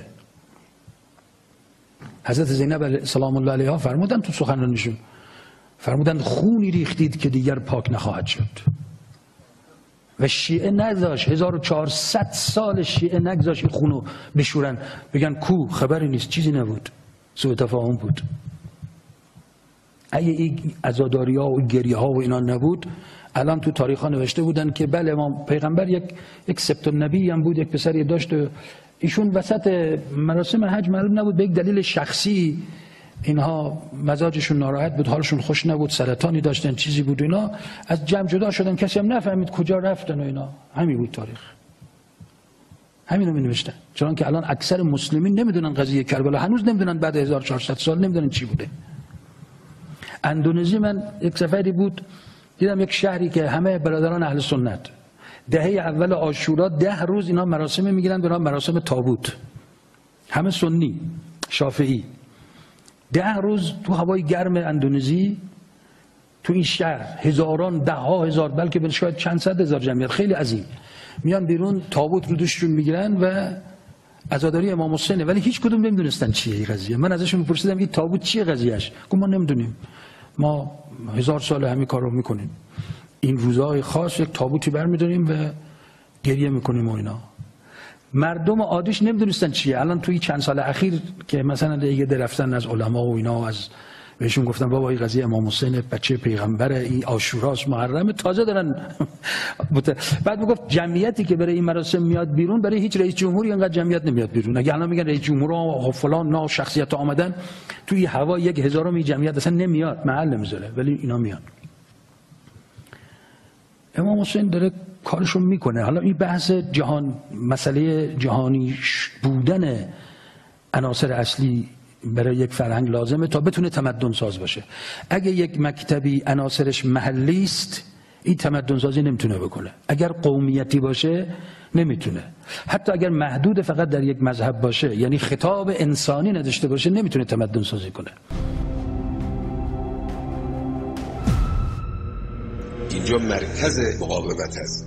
حضرت زینب سلام الله علیها فرمودن تو سخنرانیشون، فرمودن خونی ریختید که دیگر پاک نخواهد شد. و شیعه نگذاشت، 1400 سال شیعه نگذاشت این خونو بشورن، بگن کو خبری نیست، چیزی نبود، سوء تفاهم بود. اگه این عزاداری ها و گریه ها و اینا نبود، الان تو تاریخ ها نوشته بودن که بله امام پیغمبر یک سبت النبی هم بود، یک پسری داشت، ایشون وسط مراسم حج معلوم نبود به یک دلیل شخصی اینها مزاجشون ناراحت بود، حالشون خوش نبود، سرطانی داشتن، چیزی بود، اینا از جمع جدا شدن، کسی هم نفهمید کجا رفتن و اینا. همین بود تاریخ، همین رو می نوشتن. چون که الان اکثر مسلمین نمیدونن قضیه کربلا، هنوز نمیدونن بعد 1400 سال نمیدونن چی بوده. اندونزی من یک سفری بود، دیدم یک شهری که همه برادران اهل سنت، دهه اول عاشورا 10 روز اینا مراسم میگیرن به نام مراسم تابوت، همه سنی شافعی. 10 روز تو هوای گرم اندونزی، تو این شهر هزاران، 10,000 بلکه شاید چند صد هزار جمعیت، خیلی عظیم، میان بیرون تابوت رو دوششون میگیرن و عزاداری امام حسینه، ولی هیچ کدوم نمیدونستن چیه این قضیه. من ازشون پرسیدم این تابوت چیه قضیهش؟ گفتن ما نمیدونیم، ما 1000 سال همین کار رو میکنیم، این روزهای خاص یک تابوتی برمیداریم و گریه میکنیم و اینا. مردم عادیش نمیدونستن چیه. الان توی چند سال اخیر که مثلا دیگه رفتن از علما و اینا و از بهشون گفتم بابا این قضیه امام حسین بچه پیغمبره، این عاشوراست، محرمه، تازه دارن بعد میگفت جمعیتی که برای این مراسم میاد بیرون برای هیچ رئیس جمهوری انقدر جمعیت نمیاد بیرون. اگه الان میگن رئیس جمهورها فلان نا شخصیت آمدن توی هوا 1/1000 جمعیت اصلا نمیاد، محل نمیذاره، ولی اینا میان. امام حسین داره کارشو میکنه. حالا این بحث جهان، مسئله جهانی بودن عناصر اصلی برای یک فرهنگ لازمه تا بتونه تمدن ساز باشه. اگه یک مکتبی عناصرش محلی است این تمدن سازی نمیتونه بکنه. اگر قومیتی باشه نمیتونه. حتی اگر محدود فقط در یک مذهب باشه، یعنی خطاب انسانی نداشته باشه، نمیتونه تمدن سازی کنه. اینجا مرکز مقاومت است.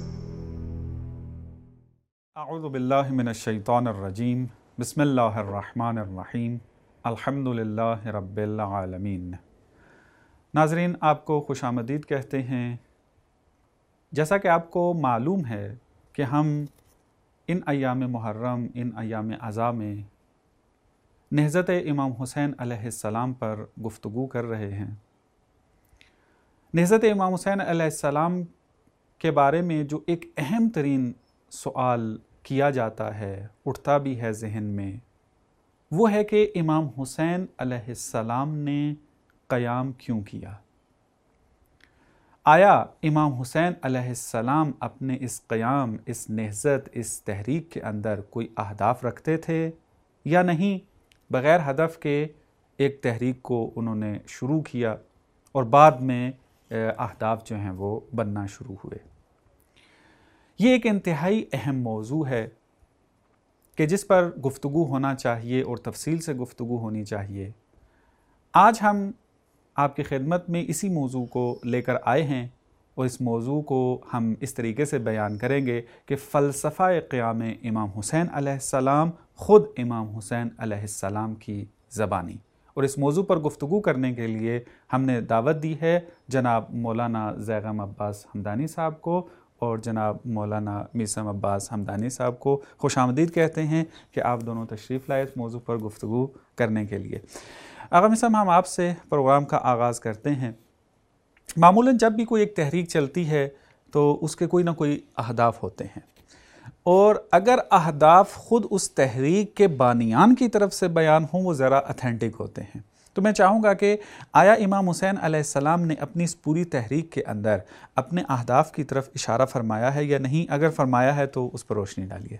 اعوذ بالله من الشیطان الرجیم. بسم الله الرحمن الرحیم. الحمد للہ رب العالمین. ناظرین، آپ کو خوش آمدید کہتے ہیں۔ جیسا کہ آپ کو معلوم ہے کہ ہم ان ایام محرم، ان ایام عزا میں نہضت امام حسین علیہ السلام پر گفتگو کر رہے ہیں۔ نہضت امام حسین علیہ السلام کے بارے میں جو ایک اہم ترین سوال کیا جاتا ہے، اٹھتا بھی ہے ذہن میں، وہ ہے کہ امام حسین علیہ السلام نے قیام کیوں کیا؟ آیا امام حسین علیہ السلام اپنے اس قیام، اس نہضت، اس تحریک کے اندر کوئی اہداف رکھتے تھے یا نہیں؟ بغیر ہدف کے ایک تحریک کو انہوں نے شروع کیا اور بعد میں اہداف جو ہیں وہ بننا شروع ہوئے۔ یہ ایک انتہائی اہم موضوع ہے کہ جس پر گفتگو ہونا چاہیے اور تفصیل سے گفتگو ہونی چاہیے۔ آج ہم آپ کی خدمت میں اسی موضوع کو لے کر آئے ہیں اور اس موضوع کو ہم اس طریقے سے بیان کریں گے کہ فلسفہ قیام امام حسین علیہ السلام خود امام حسین علیہ السلام کی زبانی۔ اور اس موضوع پر گفتگو کرنے کے لیے ہم نے دعوت دی ہے جناب مولانا زیغم عباس حمدانی صاحب کو اور جناب مولانا میثم عباس حمدانی صاحب کو۔ خوش آمدید کہتے ہیں کہ آپ دونوں تشریف لائے اس موضوع پر گفتگو کرنے کے لیے۔ آقا میثم، ہم آپ سے پروگرام کا آغاز کرتے ہیں۔ معمولاً جب بھی کوئی ایک تحریک چلتی ہے تو اس کے کوئی نہ کوئی اہداف ہوتے ہیں، اور اگر اہداف خود اس تحریک کے بانیان کی طرف سے بیان ہوں وہ ذرا اتھینٹک ہوتے ہیں۔ تو میں چاہوں گا کہ آیا امام حسین علیہ السلام نے اپنی اس پوری تحریک کے اندر اپنے اہداف کی طرف اشارہ فرمایا ہے یا نہیں؟ اگر فرمایا ہے تو اس پر روشنی ڈالیے۔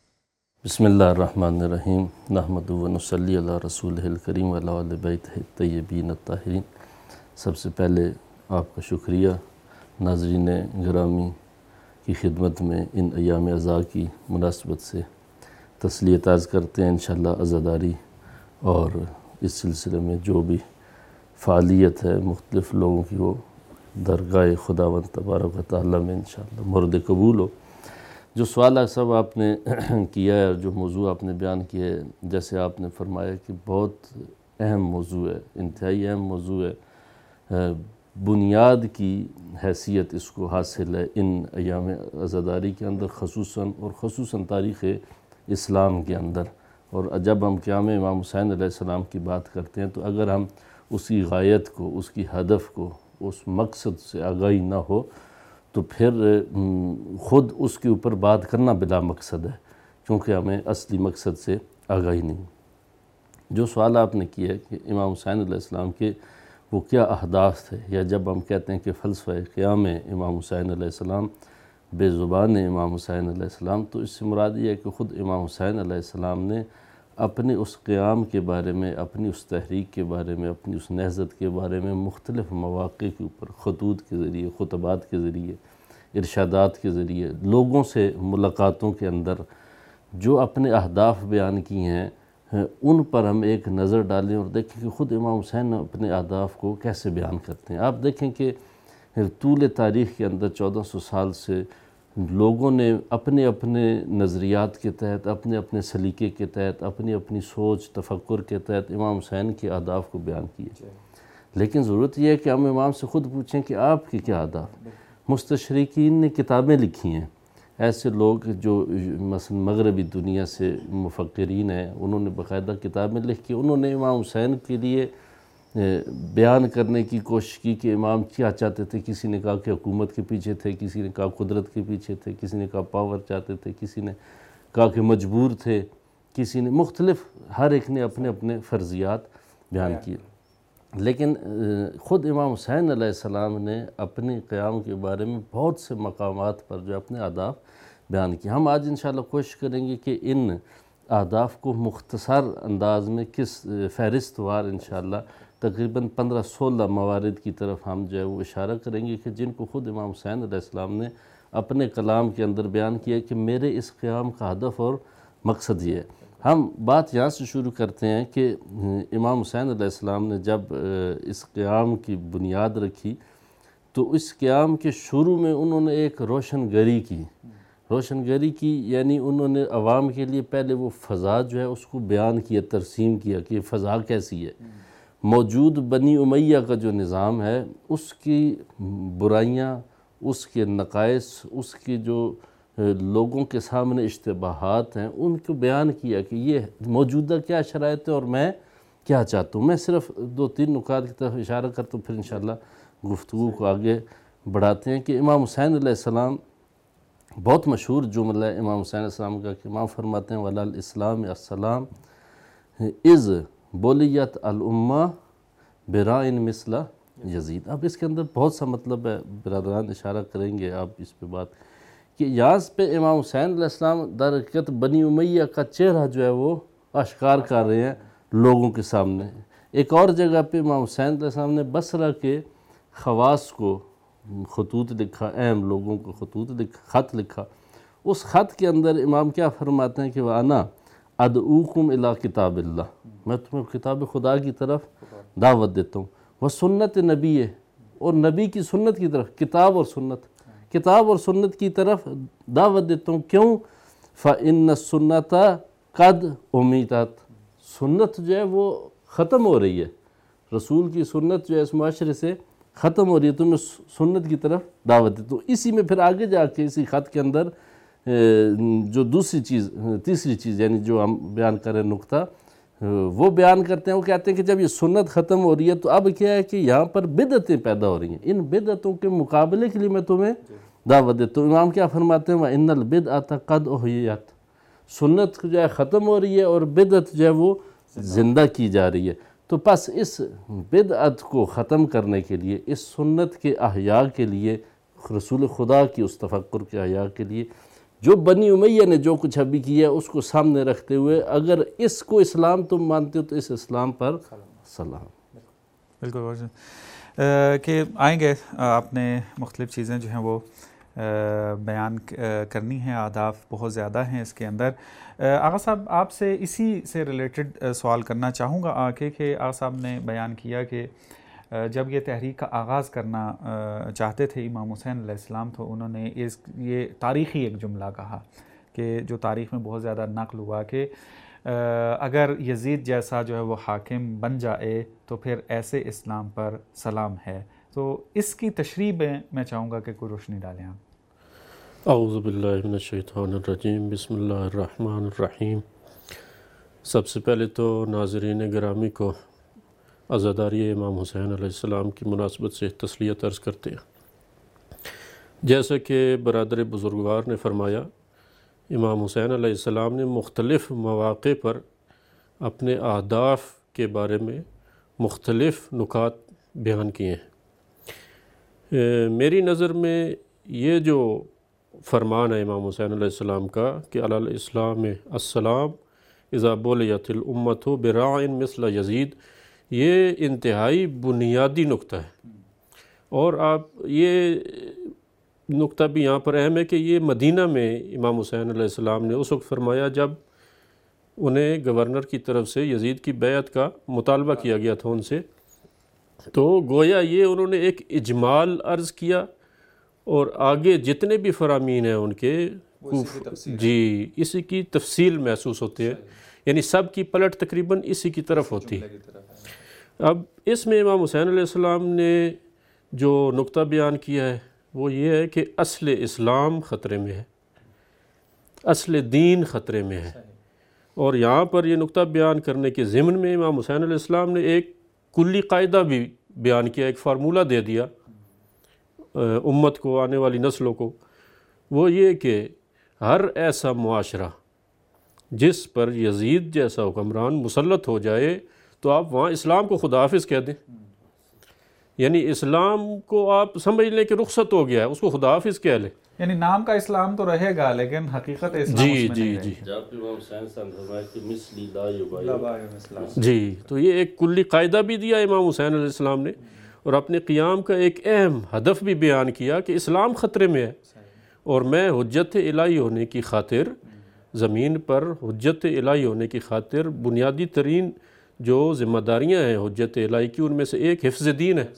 بسم اللہ الرحمن الرحیم، نحمد و نصلی علی رسولہ الکریم وعلی آل بیتہ الطیبین الطاہرین۔ سب سے پہلے آپ کا شکریہ ناظرین گرامی کی خدمت میں ان ایام عزا کی مناسبت سے تسلیت عرض کرتے ہیں۔ انشاءاللہ عزاداری اور اس سلسلے میں جو بھی فعالیت ہے مختلف لوگوں کی، وہ درگاہ خداوند تبارک و تعالیٰ میں انشاءاللہ مورد قبول ہو۔ جو سوال سب آپ نے کیا ہے اور جو موضوع آپ نے بیان کیا ہے، جیسے آپ نے فرمایا کہ بہت اہم موضوع ہے، انتہائی اہم موضوع ہے، بنیاد کی حیثیت اس کو حاصل ہے ان ایام عزاداری کے اندر خصوصاً تاریخ اسلام کے اندر۔ اور جب ہم قیام امام حسین علیہ السلام کی بات کرتے ہیں تو اگر ہم اس کی غایت کو، اس کی ہدف کو، اس مقصد سے آگاہی نہ ہو تو پھر خود اس کے اوپر بات کرنا بلا مقصد ہے، کیونکہ ہمیں اصلی مقصد سے آگاہی نہیں۔ جو سوال آپ نے کیا ہے کہ امام حسین علیہ السلام کے وہ کیا اہداف تھے، یا جب ہم کہتے ہیں کہ فلسفہ قیام امام حسین علیہ السلام، بے زبان امام حسین علیہ السلام، تو اس سے مراد یہ ہے کہ خود امام حسین علیہ السلام نے اپنے اس قیام کے بارے میں، اپنی اس تحریک کے بارے میں، اپنی اس نہضت کے بارے میں مختلف مواقع کے اوپر خطوط کے ذریعے، خطبات کے ذریعے، ارشادات کے ذریعے، لوگوں سے ملاقاتوں کے اندر جو اپنے اہداف بیان کیے ہیں ان پر ہم ایک نظر ڈالیں اور دیکھیں کہ خود امام حسین اپنے اہداف کو کیسے بیان کرتے ہیں۔ آپ دیکھیں کہ طول تاریخ کے اندر 1400 سال سے لوگوں نے اپنے اپنے نظریات کے تحت، اپنے اپنے سلیقے کے تحت، اپنی اپنی سوچ تفکر کے تحت امام حسین کے اہداف کو بیان کیے۔ لیکن ضرورت یہ ہے کہ ہم امام سے خود پوچھیں کہ آپ کے کیا اہداف؟ مستشرقین نے کتابیں لکھی ہیں، ایسے لوگ جو مثلا مغربی دنیا سے مفکرین ہیں، انہوں نے باقاعدہ کتابیں لکھ کے انہوں نے امام حسین کے لیے بیان کرنے کی کوشش کی کہ امام کیا چاہتے تھے. کسی نے کہا کہ حکومت کے پیچھے تھے، کسی نے کہا قدرت کے پیچھے تھے، کسی نے کہا پاور چاہتے تھے، کسی نے کہا کہ مجبور تھے، کسی نے مختلف، ہر ایک نے اپنے اپنے فرضیات بیان کیے. لیکن خود امام حسین علیہ السلام نے اپنے قیام کے بارے میں بہت سے مقامات پر جو اپنے اہداف بیان کیے. ہم آج انشاءاللہ کوشش کریں گے کہ ان اہداف کو مختصر انداز میں فہرست وار انشاءاللہ تقریباً 15-16 موارد کی طرف ہم جو ہے وہ اشارہ کریں گے کہ جن کو خود امام حسین علیہ السلام نے اپنے کلام کے اندر بیان کیا کہ میرے اس قیام کا ہدف اور مقصد یہ ہے. ہم بات یہاں سے شروع کرتے ہیں کہ امام حسین علیہ السلام نے جب اس قیام کی بنیاد رکھی تو اس قیام کے شروع میں انہوں نے ایک روشن گری کی یعنی انہوں نے عوام کے لیے پہلے وہ فضا جو ہے اس کو بیان کیا، ترسیم کیا کہ یہ فضا کیسی ہے. موجود بنی امیہ کا جو نظام ہے اس کی برائیاں، اس کے نقائص، اس کی جو لوگوں کے سامنے اشتباہات ہیں ان کو بیان کیا کہ یہ موجودہ کیا شرائط ہے اور میں کیا چاہتا ہوں. میں صرف 2-3 نکات کی طرف اشارہ کرتا ہوں، پھر انشاءاللہ گفتگو کو آگے بڑھاتے ہیں. کہ امام حسین علیہ السلام، بہت مشہور جملہ ہے امام حسین علیہ السلام کا کہ امام فرماتے ہیں وَلَا الْإِسْلَامِ السَّلَامِ اِذْ بولیت الامہ برائن مثل یزید. اب اس کے اندر بہت سا مطلب ہے، برادران اشارہ کریں گے آپ اس پہ بات کہ یہاں پہ امام حسین علیہ السلام در حقیقت بنی امیہ کا چہرہ جو ہے وہ اشکار کر رہے ہیں لوگوں کے سامنے. ایک اور جگہ پہ امام حسین علیہ السلام نے بصرہ کے خواص کو خطوط لکھا، اہم لوگوں کو خط لکھا. اس خط کے اندر امام کیا فرماتے ہیں کہ وَأَنَا أَدْعُوكُمْ إِلَىٰ کتاب اللہ، میں تمہیں کتاب خدا کی طرف دعوت دیتا ہوں. وَسُنَّتِ نبی، اور نبی کی سنت کی طرف، کتاب اور سنت کی طرف دعوت دیتا ہوں. کیوں؟ فَإِنَّ السُّنَّةَ قَدْ أُمِیتَتْ، سنت جو ہے وہ ختم ہو رہی ہے، رسول کی سنت جو ہے اس معاشرے سے ختم ہو رہی ہے، تو میں سنت کی طرف دعوت دیتا ہوں. اسی میں پھر آگے جا کے اسی خط کے اندر جو تیسری چیز یعنی جو ہم بیان کریں نقطہ وہ بیان کرتے ہیں. وہ کہتے ہیں کہ جب یہ سنت ختم ہو رہی ہے تو اب کیا ہے کہ یہاں پر بدعتیں پیدا ہو رہی ہیں، ان بدعتوں کے مقابلے کے لیے میں تمہیں دعوت دیتا ہوں. امام کیا فرماتے ہیں وَإِنَّ الْبِدْعَةَ قَدْ أُحْيِیَتْ، سنت جو ہے ختم ہو رہی ہے اور بدعت جو ہے وہ زندہ کی جا رہی ہے. تو پس اس بدعت کو ختم کرنے کے لیے، اس سنت کے احیاء کے لیے، رسول خدا کی اس تفکر کے احیاء کے لیے جو بنی امیہ نے جو کچھ ابھی کیا ہے اس کو سامنے رکھتے ہوئے اگر اس کو اسلام تم مانتے ہو تو اس اسلام پر سلام. بالکل کہ آئیں گے آپ نے مختلف چیزیں جو ہیں وہ بیان کرنی ہیں، اہداف بہت زیادہ ہیں اس کے اندر. آغا صاحب آپ سے اسی سے ریلیٹڈ سوال کرنا چاہوں گا آگے کہ آغا صاحب نے بیان کیا کہ جب یہ تحریک کا آغاز کرنا چاہتے تھے امام حسین علیہ السلام تو انہوں نے یہ تاریخی ایک جملہ کہا کہ جو تاریخ میں بہت زیادہ نقل ہوا کہ اگر یزید جیسا جو ہے وہ حاکم بن جائے تو پھر ایسے اسلام پر سلام ہے. تو اس کی تشریح میں چاہوں گا کہ کوئی روشنی ڈالیں آپ. اعوذ باللہ من الشیطان الرجیم، بسم اللہ الرحمن الرحیم. سب سے پہلے تو ناظرین گرامی کو عزاداری امام حسین علیہ السلام کی مناسبت سے تسلیت عرض کرتے ہیں. جیسا کہ برادر بزرگوار نے فرمایا، امام حسین علیہ السلام نے مختلف مواقع پر اپنے اہداف کے بارے میں مختلف نکات بیان کیے ہیں. میری نظر میں یہ جو فرمان ہے امام حسین علیہ السلام کا کہ علی الاسلام السلام اذا بولیت الامت برائن مثل یزید، یہ انتہائی بنیادی نقطہ ہے. اور آپ یہ نقطہ بھی یہاں پر اہم ہے کہ یہ مدینہ میں امام حسین علیہ السلام نے اس وقت فرمایا جب انہیں گورنر کی طرف سے یزید کی بیعت کا مطالبہ کیا گیا تھا ان سے. تو گویا یہ انہوں نے ایک اجمال عرض کیا اور آگے جتنے بھی فرامین ہیں ان کے اسی کی تفصیل محسوس ہوتے ہیں، یعنی سب کی پلٹ تقریباً اسی کی طرف ہوتی ہے. اب اس میں امام حسین علیہ السلام نے جو نقطہ بیان کیا ہے وہ یہ ہے کہ اصل اسلام خطرے میں ہے، اصل دین خطرے میں ہے. اور یہاں پر یہ نقطہ بیان کرنے کے ضمن میں امام حسین علیہ السلام نے ایک کلی قاعدہ بھی بیان کیا، ایک فارمولہ دے دیا امت کو، آنے والی نسلوں کو، وہ یہ کہ ہر ایسا معاشرہ جس پر یزید جیسا حکمران مسلط ہو جائے تو آپ وہاں اسلام کو خدا حافظ کہہ دیں، یعنی اسلام کو آپ سمجھ لیں کہ رخصت ہو گیا ہے، اس کو خدا حافظ کہہ لیں، یعنی نام کا اسلام تو رہے گا لیکن حقیقت اسلام جی اس میں جی نہیں جی رہے جی جی۔ تو یہ ایک کلی قاعدہ بھی دیا امام حسین علیہ السلام نے، اور اپنے قیام کا ایک اہم ہدف بھی بیان کیا کہ اسلام خطرے میں ہے، اور میں حجت الہی ہونے کی خاطر، زمین پر حجت الہی ہونے کی خاطر بنیادی ترین جو ذمہ داریاں ہیں حجت الہی کی، ان میں سے ایک حفظ دین ہے،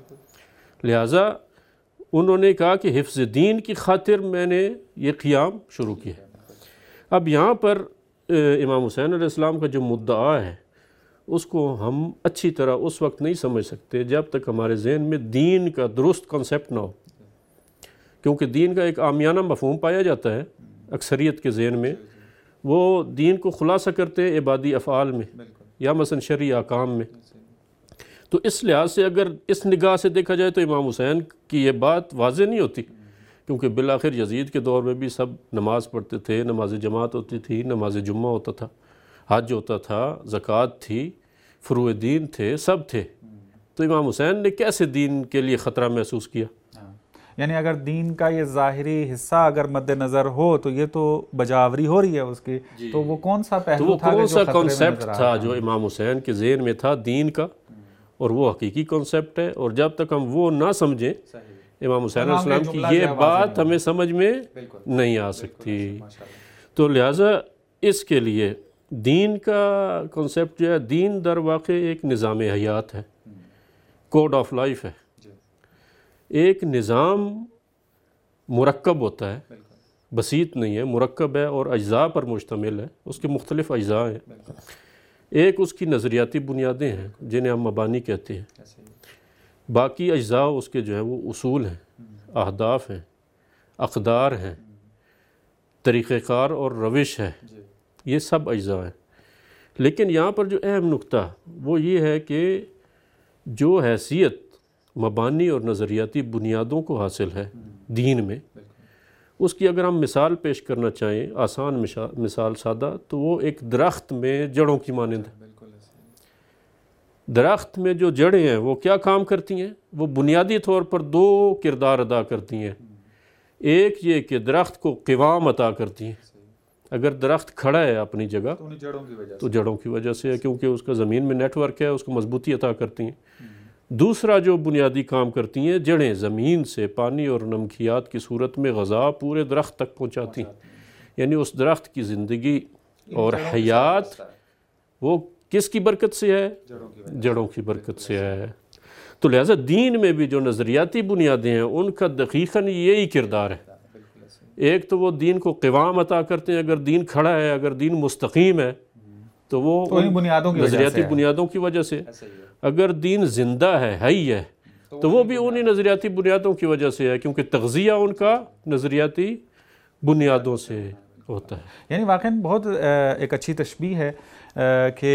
لہٰذا انہوں نے کہا کہ حفظ دین کی خاطر میں نے یہ قیام شروع کیا۔ اب یہاں پر امام حسین علیہ السلام کا جو مدعا ہے اس کو ہم اچھی طرح اس وقت نہیں سمجھ سکتے جب تک ہمارے ذہن میں دین کا درست کنسیپٹ نہ ہو، کیونکہ دین کا ایک عامیانہ مفہوم پایا جاتا ہے اکثریت کے ذہن میں، وہ دین کو خلاصہ کرتے ہیں عبادی افعال میں یا مثلا شرعی احکام میں۔ تو اس لحاظ سے اگر اس نگاہ سے دیکھا جائے تو امام حسین کی یہ بات واضح نہیں ہوتی، کیونکہ بالآخر یزید کے دور میں بھی سب نماز پڑھتے تھے، نماز جماعت ہوتی تھی، نماز جمعہ ہوتا تھا، حج ہوتا تھا، زکوٰۃ تھی، فروع دین تھے، سب تھے، تو امام حسین نے کیسے دین کے لیے خطرہ محسوس کیا؟ یعنی اگر دین کا یہ ظاہری حصہ اگر مد نظر ہو تو یہ تو بجاوری ہو رہی ہے اس کی، تو وہ کون سا تو پہلو وہ تھا کون جو سا خطرے میں کانسیپٹ نظر آ تھا رہا جو امام حسین کے ذہن میں تھا دین کا، اور وہ حقیقی کانسیپٹ ہے، اور جب تک ہم وہ نہ سمجھیں امام حسین علیہ السلام کی یہ بات ہمیں سمجھ میں نہیں آ سکتی۔ تو لہٰذا اس کے لیے دین کا کانسیپٹ جو ہے، دین در واقع ایک نظام حیات ہے، کوڈ آف لائف ہے، ایک نظام مرکب ہوتا ہے، بسیط نہیں ہے، مرکب ہے اور اجزاء پر مشتمل ہے، اس کے مختلف اجزاء ہیں۔ ایک اس کی نظریاتی بنیادیں ہیں جنہیں ہم مبانی کہتے ہیں، باقی اجزاء اس کے جو ہیں وہ اصول ہیں، اہداف ہیں، اقدار ہیں، طریقہ کار اور روش ہے، یہ سب اجزاء ہیں۔ لیکن یہاں پر جو اہم نقطہ وہ یہ ہے کہ جو حیثیت مبانی اور نظریاتی بنیادوں کو حاصل ہے دین میں، اس کی اگر ہم مثال پیش کرنا چاہیں، آسان مثال سادہ، تو وہ ایک درخت میں جڑوں کی مانند ہے۔ درخت میں جو جڑیں ہیں وہ کیا کام کرتی ہیں؟ وہ بنیادی طور پر دو کردار ادا کرتی ہیں۔ ایک یہ کہ درخت کو قوام عطا کرتی ہیں، اگر درخت کھڑا ہے اپنی جگہ تو جڑوں کی وجہ سے ہے، کیونکہ اس کا زمین میں نیٹ ورک ہے، اس کو مضبوطی عطا کرتی ہیں۔ دوسرا جو بنیادی کام کرتی ہیں، جڑیں زمین سے پانی اور نمکیات کی صورت میں غذا پورے درخت تک پہنچاتی ہیں، یعنی اس درخت کی زندگی اور حیات وہ کس کی برکت سے ہے؟ جڑوں کی برکت سے ہے۔ تو لہٰذا دین میں بھی جو نظریاتی بنیادیں ہیں ان کا دقیقاً یہی کردار ہے۔ ایک تو وہ دین کو قوام عطا کرتے ہیں، اگر دین کھڑا ہے، اگر دین مستقیم ہے تو وہ نظریاتی بنیادوں کی وجہ سے، اگر دین زندہ ہے، حی ہے، تو وہ بھی انہی نظریاتی بنیادوں کی وجہ سے ہے، کیونکہ تغذیہ ان کا نظریاتی بنیادوں سے ہوتا ہے۔ یعنی واقعاً بہت ایک اچھی تشبیہ ہے کہ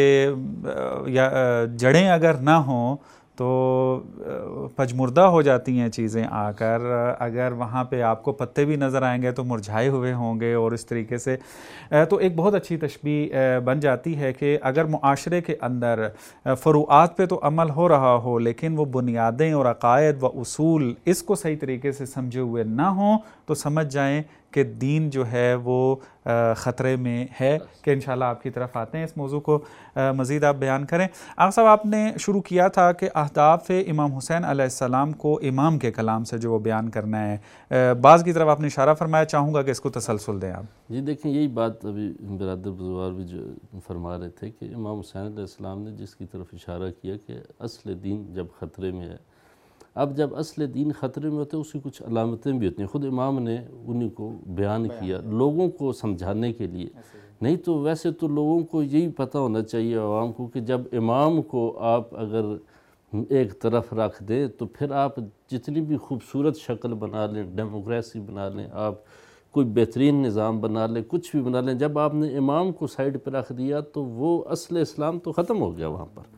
جڑیں اگر نہ ہوں تو پجمردہ ہو جاتی ہیں چیزیں آ کر، اگر وہاں پہ آپ کو پتے بھی نظر آئیں گے تو مرجھائے ہوئے ہوں گے، اور اس طریقے سے تو ایک بہت اچھی تشبیہ بن جاتی ہے کہ اگر معاشرے کے اندر فروعات پہ تو عمل ہو رہا ہو لیکن وہ بنیادیں اور عقائد و اصول اس کو صحیح طریقے سے سمجھے ہوئے نہ ہوں تو سمجھ جائیں کہ دین جو ہے وہ خطرے میں ہے۔ کہ انشاءاللہ آپ کی طرف آتے ہیں، اس موضوع کو مزید آپ بیان کریں۔ آقا صاحب، آپ نے شروع کیا تھا کہ اہداف امام حسین علیہ السلام کو امام کے کلام سے جو وہ بیان کرنا ہے، بعض کی طرف آپ نے اشارہ فرمایا، چاہوں گا کہ اس کو تسلسل دیں آپ۔ جی دیکھیں، یہی بات ابھی برادر بزرگوار بھی جو فرما رہے تھے کہ امام حسین علیہ السلام نے جس کی طرف اشارہ کیا کہ اصل دین جب خطرے میں ہے، اب جب اصل دین خطرے میں ہوتے ہیں اس کی کچھ علامتیں بھی ہوتی ہیں، خود امام نے انہی کو بیان کیا لوگوں کو سمجھانے کے لیے۔ نہیں تو ویسے تو لوگوں کو یہی پتہ ہونا چاہیے عوام کو کہ جب امام کو آپ اگر ایک طرف رکھ دیں تو پھر آپ جتنی بھی خوبصورت شکل بنا لیں، ڈیموکریسی بنا لیں، آپ کوئی بہترین نظام بنا لیں، کچھ بھی بنا لیں، جب آپ نے امام کو سائڈ پہ رکھ دیا تو وہ اصل اسلام تو ختم ہو گیا وہاں پر،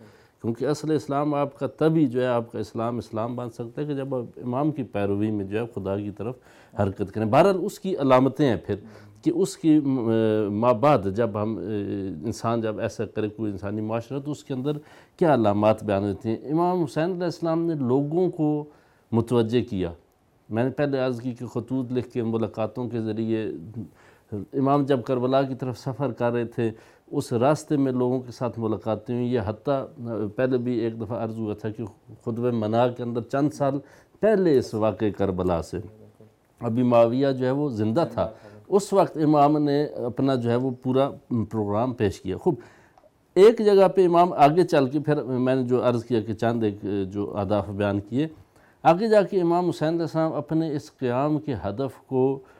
کیونکہ اصل اسلام آپ کا تبھی جو ہے آپ کا اسلام بن سکتا ہے کہ جب آپ امام کی پیروی میں جو ہے خدا کی طرف حرکت کریں. بہرحال اس کی علامتیں ہیں پھر کہ اس کی مابعد جب ہم انسان جب ایسا کرے کوئی انسانی معاشرہ تو اس کے اندر کیا علامات بیان ہوتی ہیں. امام حسین علیہ السلام نے لوگوں کو متوجہ کیا. میں نے پہلے عرض کی کہ خطوط لکھ کے ملاقاتوں کے ذریعے امام جب کربلا کی طرف سفر کر رہے تھے اس راستے میں لوگوں کے ساتھ ملاقاتیں ہوئی. یہ حتیٰ پہلے بھی ایک دفعہ عرض ہوا تھا کہ خطبہ منار کے اندر چند سال پہلے اس واقعے کربلا سے ابھی معاویہ جو ہے وہ زندہ تھا, اس وقت امام نے اپنا جو ہے وہ پورا پروگرام پیش کیا. خوب ایک جگہ پہ امام آگے چل کے پھر میں نے جو عرض کیا کہ چند ایک جو اہداف بیان کیے, آگے جا کے امام حسین علیہ السلام اپنے اس قیام کے ہدف کو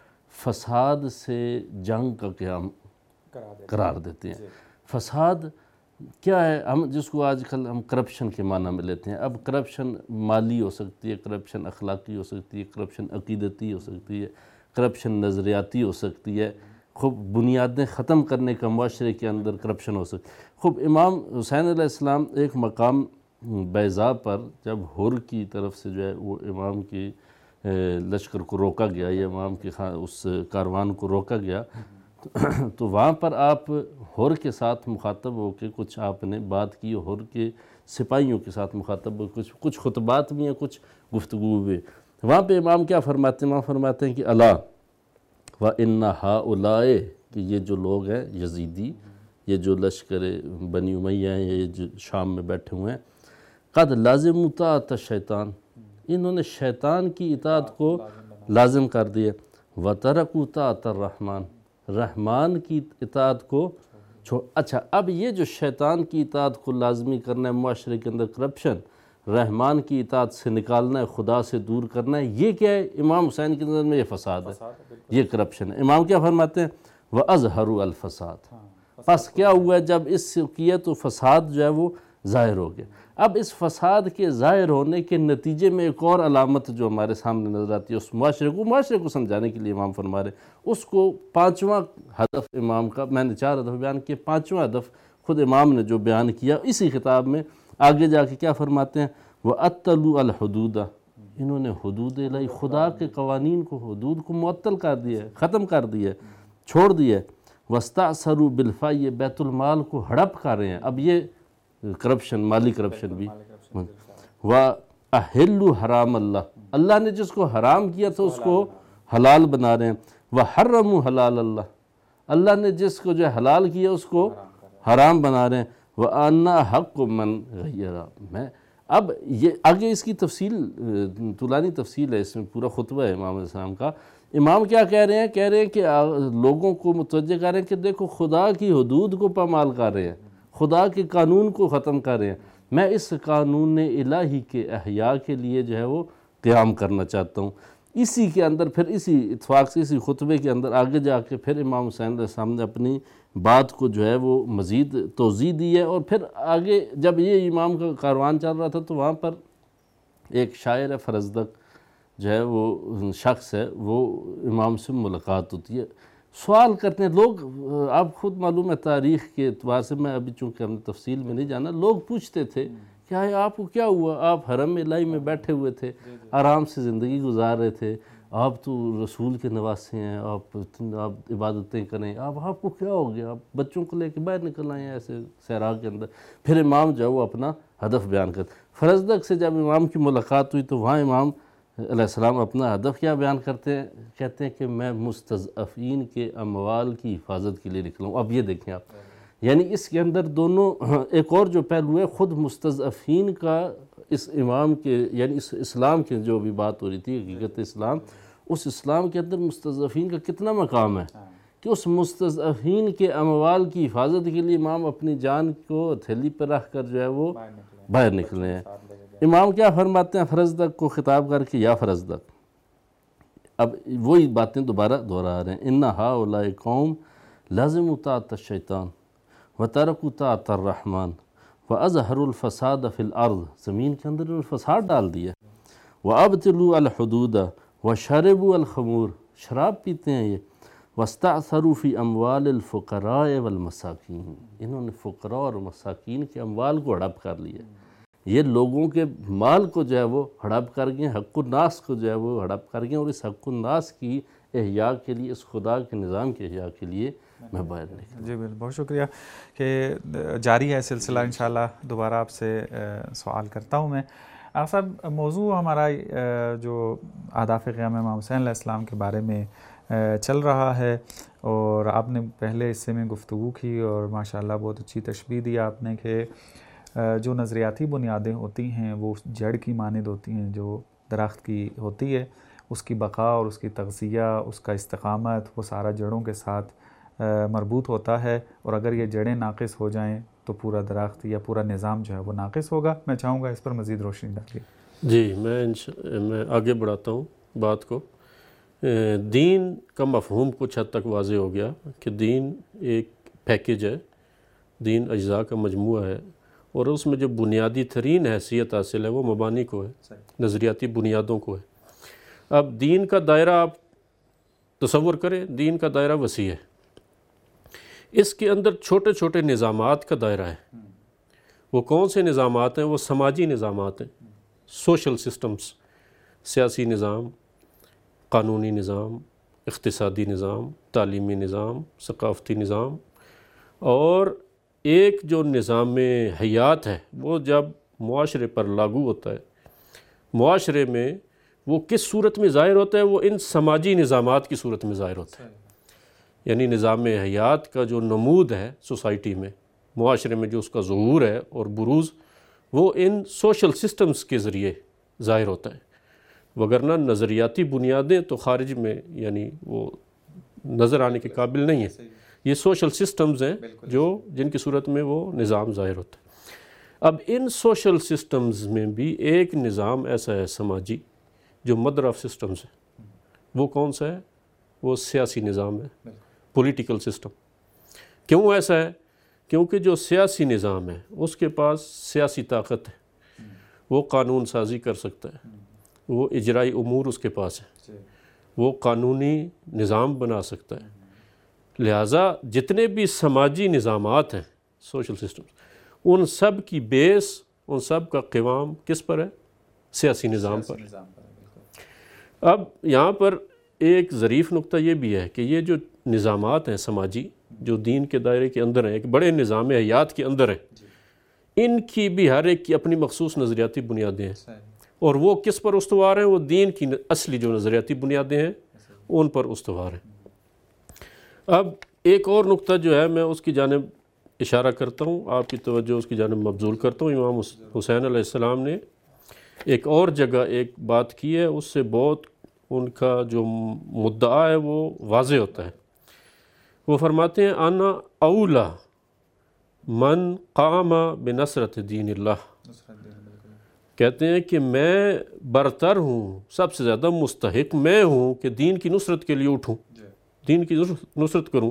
فساد سے جنگ کا قیام قرار دیتے ہیں. فساد کیا ہے, ہم جس کو آج کل ہم کرپشن کے معنی میں لیتے ہیں. اب کرپشن مالی ہو سکتی ہے, کرپشن اخلاقی ہو سکتی ہے, کرپشن عقیدتی ہو سکتی ہے, کرپشن نظریاتی ہو سکتی ہے. خوب بنیادیں ختم کرنے کا معاشرے کے اندر کرپشن ہو سکتی ہے. خوب امام حسین علیہ السلام ایک مقام بیضاء پر جب ہر کی طرف سے جو ہے وہ امام کی لشکر کو روکا گیا یا امام کی اس کاروان کو روکا گیا تو وہاں پر آپ ہر کے ساتھ مخاطب ہو کے کچھ آپ نے بات کی. ہر کے سپاہیوں کے ساتھ مخاطب ہو کچھ خطبات بھی ہیں, کچھ گفتگو بھی. وہاں پہ امام کیا فرماتے ہیں؟ امام فرماتے ہیں کہ الا وَإِنَّ هَؤُلَاءِ کہ یہ جو لوگ ہیں یزیدی, یہ جو لشکر بنی امیہ ہیں, یہ جو شام میں بیٹھے ہوئے ہیں, قد لازموا طاعۃ الشیطان انہوں نے شیطان کی اطاعت کو لازم کر دیا. وَتَرَكُوا طاعۃ الرحمن رحمان کی اطاعت کو چھوڑ. اچھا اب یہ جو شیطان کی اطاعت کو لازمی کرنا ہے, معاشرے کے اندر کرپشن, رحمان کی اطاعت سے نکالنا ہے, خدا سے دور کرنا ہے, یہ کیا ہے؟ امام حسین کی نظر میں یہ فساد ہے, یہ کرپشن ہے. امام کیا فرماتے ہیں؟ وَأَظْهَرُوا الْفَسَاد پس کیا ہوا ہے جب اس سے کیا تو فساد جو ہے وہ ظاہر ہو گیا. اب اس فساد کے ظاہر ہونے کے نتیجے میں ایک اور علامت جو ہمارے سامنے نظر آتی ہے اس معاشرے کو سمجھانے کے لیے امام فرما رہے ہیں, اس کو پانچواں ہدف امام کا, میں نے 4 ہدف بیان کیے, پانچواں ہدف خود امام نے جو بیان کیا اسی خطاب میں آگے جا کے کیا فرماتے ہیں؟ وَأَتَّلُوا الْحُدُودَ انہوں نے حدود الہی خدا کے قوانین کو, حدود کو معطل کر دیا ہے, ختم کر دیا ہے, چھوڑ دیا ہے. وَاسْتَعْصَرُوا بِالْفَيِّ بیت المال کو ہڑپ کر رہے ہیں. اب یہ کرپشن, مالی کرپشن بھی. وَأَحِلُّوا حرام اللہ نے جس کو حرام کیا تھا اس کو حلال بنا رہے ہیں. وَحَرَّمُوا حلال اللہ نے جس کو جو حلال کیا اس کو حرام بنا رہے ہیں. وَأَنَّا حَقُّ مَنْ غَيَّرَ اب یہ آگے اس کی تفصیل طولانی تفصیل ہے, اس میں پورا خطبہ ہے امام علیہ السلام کا. امام کیا کہہ رہے ہیں؟ کہہ رہے ہیں کہ لوگوں کو متوجہ کر رہے ہیں کہ دیکھو خدا کی حدود کو پامال کر رہے ہیں, خدا کے قانون کو ختم کر رہے ہیں. میں اس قانون الہی کے احیاء کے لیے جو ہے وہ قیام کرنا چاہتا ہوں. اسی کے اندر پھر اسی اتفاق سے اسی خطبے کے اندر آگے جا کے پھر امام حسین علیہ السلام نے اپنی بات کو جو ہے وہ مزید توضیح دی ہے. اور پھر آگے جب یہ امام کا کاروان چل رہا تھا تو وہاں پر ایک شاعر ہے فرزدق جو ہے وہ شخص ہے, وہ امام سے ملاقات ہوتی ہے, سوال کرتے ہیں لوگ. آپ خود معلوم ہے تاریخ کے اعتبار سے, میں ابھی چونکہ ہم نے تفصیل میں نہیں جانا, لوگ پوچھتے تھے کیا ہے آپ کو کیا ہوا, آپ حرم الہی میں بیٹھے ہوئے تھے, آرام سے زندگی گزار رہے تھے, آپ تو رسول کے نواسے ہیں, آپ عبادتیں کریں, آپ کو کیا ہو گیا, آپ بچوں کو لے کے باہر نکل آئے ہیں ایسے صحرا کے اندر. پھر امام جو ہے وہ اپنا ہدف بیان کرتے. فرزدق سے جب امام کی ملاقات ہوئی تو وہاں امام علیہ السلام اپنا ہدف کیا بیان کرتے ہیں؟ کہتے ہیں کہ میں مستضعفین کے اموال کی حفاظت کے لیے نکلا ہوں. اب یہ دیکھیں آپ, یعنی اس کے اندر دونوں ایک اور جو پہلو ہے, خود مستضعفین کا اس امام کے یعنی اس اسلام کے جو بھی بات ہو رہی تھی حقیقت اسلام, اس اسلام کے اندر مستضعفین کا کتنا مقام ہے کہ اس مستضعفین کے اموال کی حفاظت کے لیے امام اپنی جان کو ہتھیلی پر رکھ کر جو ہے وہ باہر نکلے ہیں. امام کیا فرماتے ہیں فرزدق کو خطاب کر کے؟ یا فرزدق, اب وہی باتیں دوبارہ دہرا رہے ہیں. اِنَّ هَؤُلَاءِ قَوْمٌ لَازِمُوا طَاعَةَ الشَّيْطَانِ وَتَرَكُوا طَاعَةَ الرَّحْمَنِ وَأَظْهَرُوا الْفَسَادَ فِي الْأَرْضِ زمین کے اندر انہوں نے فساد ڈال دیا. وَأَبْطِلُوا الْحُدُودَ وَشَرِبُوا الْخَمُورَ شراب پیتے ہیں یہ. وَاسْتَعْثَرُوا فِي أَمْوَالِ الْفُقَرَاءِ وَالْمَسَاكِينِ، انہوں نے فقراء اور مساکین کے اموال کو ہڑپ کر لیا. یہ لوگوں کے مال کو جو ہے وہ ہڑپ کر گئے، حق الناس کو جو ہے وہ ہڑپ کر گئے، اور اس حق الناس کی احیاء کے لیے، اس خدا کے نظام کے احیاء کے لیے میں باہر نکلا. جی بالکل، بہت شکریہ کہ جاری ہے سلسلہ. انشاءاللہ دوبارہ آپ سے سوال کرتا ہوں میں. آپ صاحب، موضوع ہمارا جو اہداف قیام امام حسین علیہ السلام کے بارے میں چل رہا ہے، اور آپ نے پہلے حصے میں گفتگو کی اور ماشاءاللہ بہت اچھی تشبیہ دی آپ نے کہ جو نظریاتی بنیادیں ہوتی ہیں وہ جڑ کی مانند ہوتی ہیں جو درخت کی ہوتی ہے. اس کی بقا اور اس کی تغذیہ، اس کا استقامت، وہ سارا جڑوں کے ساتھ مربوط ہوتا ہے، اور اگر یہ جڑیں ناقص ہو جائیں تو پورا درخت یا پورا نظام جو ہے وہ ناقص ہوگا. میں چاہوں گا اس پر مزید روشنی ڈالیے. جی، میں آگے بڑھاتا ہوں بات کو. دین کا مفہوم کچھ حد تک واضح ہو گیا کہ دین ایک پیکیج ہے، دین اجزاء کا مجموعہ ہے، اور اس میں جو بنیادی ترین حیثیت حاصل ہے وہ مبانی کو ہے، نظریاتی بنیادوں کو ہے. اب دین کا دائرہ آپ تصور کریں، دین کا دائرہ وسیع ہے، اس کے اندر چھوٹے چھوٹے نظامات کا دائرہ ہے. وہ کون سے نظامات ہیں؟ وہ سماجی نظامات ہیں، سوشل سسٹمز، سیاسی نظام، قانونی نظام، اقتصادی نظام، تعلیمی نظام، ثقافتی نظام. اور ایک جو نظام حیات ہے وہ جب معاشرے پر لاگو ہوتا ہے، معاشرے میں وہ کس صورت میں ظاہر ہوتا ہے؟ وہ ان سماجی نظامات کی صورت میں ظاہر ہوتا ہے. یعنی نظام حیات کا جو نمود ہے سوسائٹی میں، معاشرے میں جو اس کا ظہور ہے اور بروز، وہ ان سوشل سسٹمز کے ذریعے ظاہر ہوتا ہے. وگرنہ نظریاتی بنیادیں تو خارج میں یعنی وہ نظر آنے کے قابل نہیں ہیں. یہ سوشل سسٹمز ہیں جن کی صورت میں وہ نظام ظاہر ہوتا ہے. اب ان سوشل سسٹمز میں بھی ایک نظام ایسا ہے سماجی جو مدر آف سسٹمز ہے. وہ کون سا ہے؟ وہ سیاسی نظام ہے، پولیٹیکل سسٹم. کیوں ایسا ہے؟ کیونکہ جو سیاسی نظام ہے اس کے پاس سیاسی طاقت ہے، وہ قانون سازی کر سکتا ہے، وہ اجرائی امور اس کے پاس ہے، وہ قانونی نظام بنا سکتا ہے. لہٰذا جتنے بھی سماجی نظامات ہیں، سوشل سسٹمز، ان سب کی بیس، ان سب کا قوام کس پر ہے؟ سیاسی نظام پر. اب یہاں پر ایک ظریف نقطہ یہ بھی ہے کہ یہ جو نظامات ہیں سماجی، جو دین کے دائرے کے اندر ہیں، ایک بڑے نظام حیات کے اندر ہیں، ان کی بھی ہر ایک کی اپنی مخصوص نظریاتی بنیادیں ہیں، اور وہ کس پر استوار ہیں؟ وہ دین کی اصلی جو نظریاتی بنیادیں ہیں ان پر استوار ہیں. اب ایک اور نقطہ جو ہے میں اس کی جانب اشارہ کرتا ہوں، آپ کی توجہ اس کی جانب مبذول کرتا ہوں. امام حسین علیہ السلام نے ایک اور جگہ ایک بات کی ہے، اس سے بہت ان کا جو مدعا ہے وہ واضح ہوتا ہے. وہ فرماتے ہیں انا اولا من قام بنصرت دین اللہ. کہتے ہیں کہ میں برتر ہوں، سب سے زیادہ مستحق میں ہوں کہ دین کی نصرت کے لیے اٹھوں، دین کی نصرت کروں.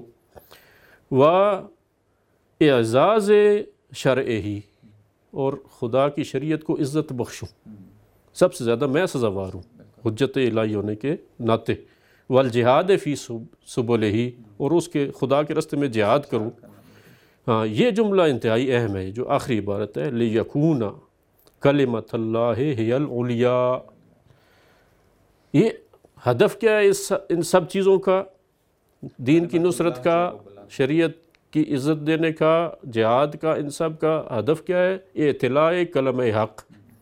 اعزاز شرعی، اور خدا کی شریعت کو عزت بخشوں، سب سے زیادہ میں سزاوار ہوں حجت الہی ہونے کے ناطے. والجہاد فی سبلہ، اور اس کے خدا کے راستے میں جہاد کروں. ہاں، یہ جملہ انتہائی اہم ہے جو آخری عبارت ہے، لیکون کلمۃ اللہ ہی العلیاء. یہ ہدف کیا ہے ان سب چیزوں کا؟ دین کی نصرت کا، شریعت کی عزت دینے کا، جہاد کا، ان سب کا ہدف کیا ہے؟ اطلاع کلمہ حق.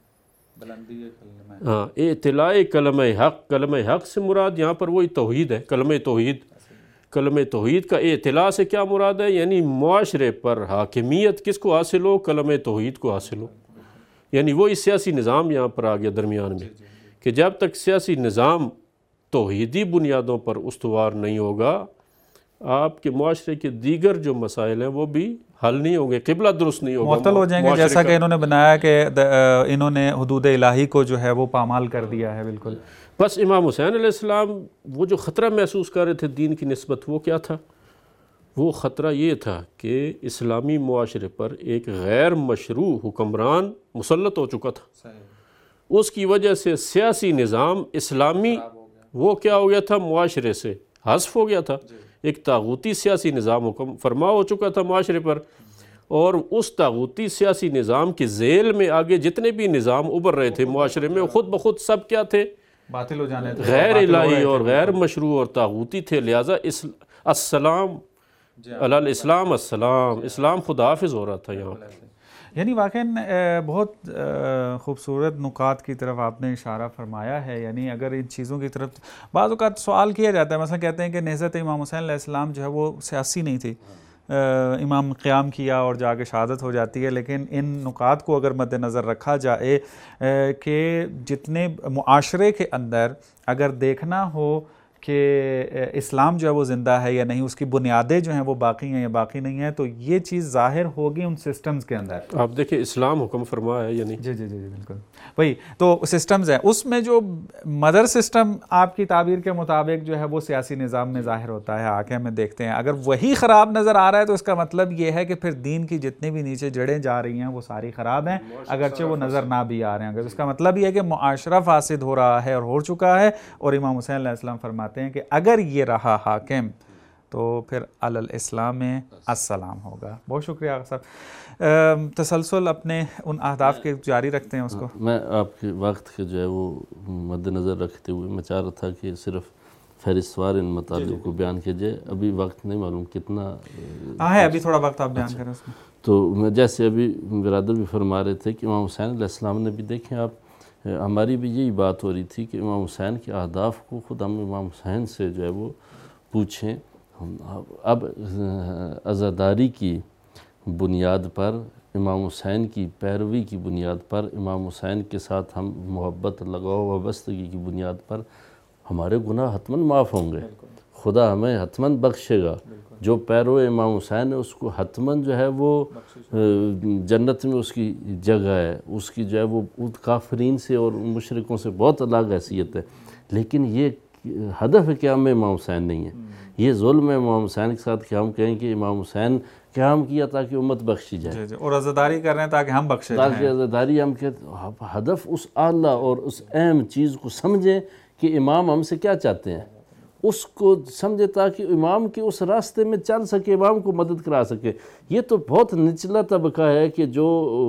ہاں، اطلاع کلمہ حق. کلمہ حق سے مراد یہاں پر وہی توحید ہے، کلمہ توحید. کلمہ توحید کا اطلاع سے کیا مراد ہے؟ یعنی معاشرے پر حاکمیت کس کو حاصل ہو؟ کلمہ توحید کو حاصل ہو. یعنی وہی سیاسی نظام یہاں پر آ گیا درمیان میں، کہ جب تک سیاسی نظام توحیدی بنیادوں پر استوار نہیں ہوگا، آپ کے معاشرے کے دیگر جو مسائل ہیں وہ بھی حل نہیں ہوں گے، قبلہ درست نہیں ہوگا، معطل ہو جائیں گے. جیسا کہ انہوں نے بنایا کہ انہوں نے حدود الہی کو جو ہے وہ پامال کر دیا ہے. بالکل. بس امام حسین علیہ السلام وہ جو خطرہ محسوس کر رہے تھے دین کی نسبت، وہ کیا تھا؟ وہ خطرہ یہ تھا کہ اسلامی معاشرے پر ایک غیر مشروع حکمران مسلط ہو چکا تھا. اس کی وجہ سے سیاسی نظام اسلامی وہ کیا ہو گیا تھا؟ معاشرے سے حذف ہو گیا تھا. ایک طاغوتی سیاسی نظام حکم فرما ہو چکا تھا معاشرے پر، اور اس طاغوتی سیاسی نظام کے ذیل میں آگے جتنے بھی نظام ابھر رہے تھے معاشرے میں، خود بخود سب کیا تھے؟ باطل ہو جانے تھے، غیر الہی اور غیر مشروع اور طاغوتی تھے. لہٰذا السلام علی الاسلام، السلام، اسلام خدا حافظ ہو رہا تھا یہاں پر. یعنی واقعاً بہت خوبصورت نکات کی طرف آپ نے اشارہ فرمایا ہے. یعنی اگر ان چیزوں کی طرف بعض اوقات سوال کیا جاتا ہے، مثلا کہتے ہیں کہ نہضت امام حسین علیہ السلام جو ہے وہ سیاسی نہیں تھی، امام قیام کیا اور جا کے شہادت ہو جاتی ہے، لیکن ان نکات کو اگر مد نظر رکھا جائے کہ جتنے معاشرے کے اندر اگر دیکھنا ہو کہ اسلام جو ہے وہ زندہ ہے یا نہیں، اس کی بنیادیں جو ہیں وہ باقی ہیں یا باقی نہیں ہیں، تو یہ چیز ظاہر ہوگی ان سسٹمز کے اندر. آپ دیکھیں اسلام حکم فرما ہے یعنی جی جی جی بالکل وہی تو سسٹمز ہیں. اس میں جو مدر سسٹم آپ کی تعبیر کے مطابق جو ہے وہ سیاسی نظام میں ظاہر ہوتا ہے، آگے ہمیں دیکھتے ہیں. اگر وہی خراب نظر آ رہا ہے تو اس کا مطلب یہ ہے کہ پھر دین کی جتنی بھی نیچے جڑیں جا رہی ہیں وہ ساری خراب ہیں، اگرچہ وہ نظر نہ بھی آ رہے ہیں. اگر اس کا مطلب یہ ہے کہ معاشرہ فاسد ہو رہا ہے اور ہو چکا ہے، اور امام حسین علیہ السلام فرماتے ہیں کہ اگر یہ رہا حاکم تو پھر علی الاسلام السلام ہوگا. بہت شکریہ آقا صاحب. تسلسل اپنے ان اہداف کے جاری رکھتے ہیں اس کو. میں آپ کے وقت کے جو ہے وہ مد نظر رکھتے ہوئے میں چاہ رہا تھا کہ صرف فہرست وار ان مطالب کو بیان کیا جائے. ابھی وقت نہیں معلوم کتنا ہے، ابھی تھوڑا وقت آپ بیان کریں اس میں. تو میں جیسے ابھی برادر بھی فرما رہے تھے کہ امام حسین علیہ السلام نے بھی دیکھیں آپ، ہماری بھی یہی بات ہو رہی تھی کہ امام حسین کے اہداف کو خود ہم امام حسین سے جو ہے وہ پوچھیں. اب عزاداری کی بنیاد پر، امام حسین کی پیروی کی بنیاد پر، امام حسین کے ساتھ ہم محبت لگاؤ وابستگی کی بنیاد پر ہمارے گناہ حتماً معاف ہوں گے، خدا ہمیں حتماً بخشے گا. جو پیرو امام حسین ہے اس کو حتماً جو ہے وہ جنت میں اس کی جگہ ہے، اس کی جو ہے وہ کافرین سے اور مشرکوں سے بہت الگ حیثیت ہے. لیکن یہ ہدف قیام امام حسین نہیں ہے، یہ ظلم ہے امام حسین کے ساتھ کہ ہم کہیں کہ امام حسین قیام کیا تاکہ امت بخشی جائے، اور عزاداری کر رہے ہیں تاکہ ہم بخشے جائیں. تاکہ عزاداری ہم کہتے ہدف اس اعلیٰ اور اس اہم چیز کو سمجھیں کہ امام ہم سے کیا چاہتے ہیں، اس کو سمجھے تاکہ امام کے اس راستے میں چل سکے، امام کو مدد کرا سکے. یہ تو بہت نچلا طبقہ ہے کہ جو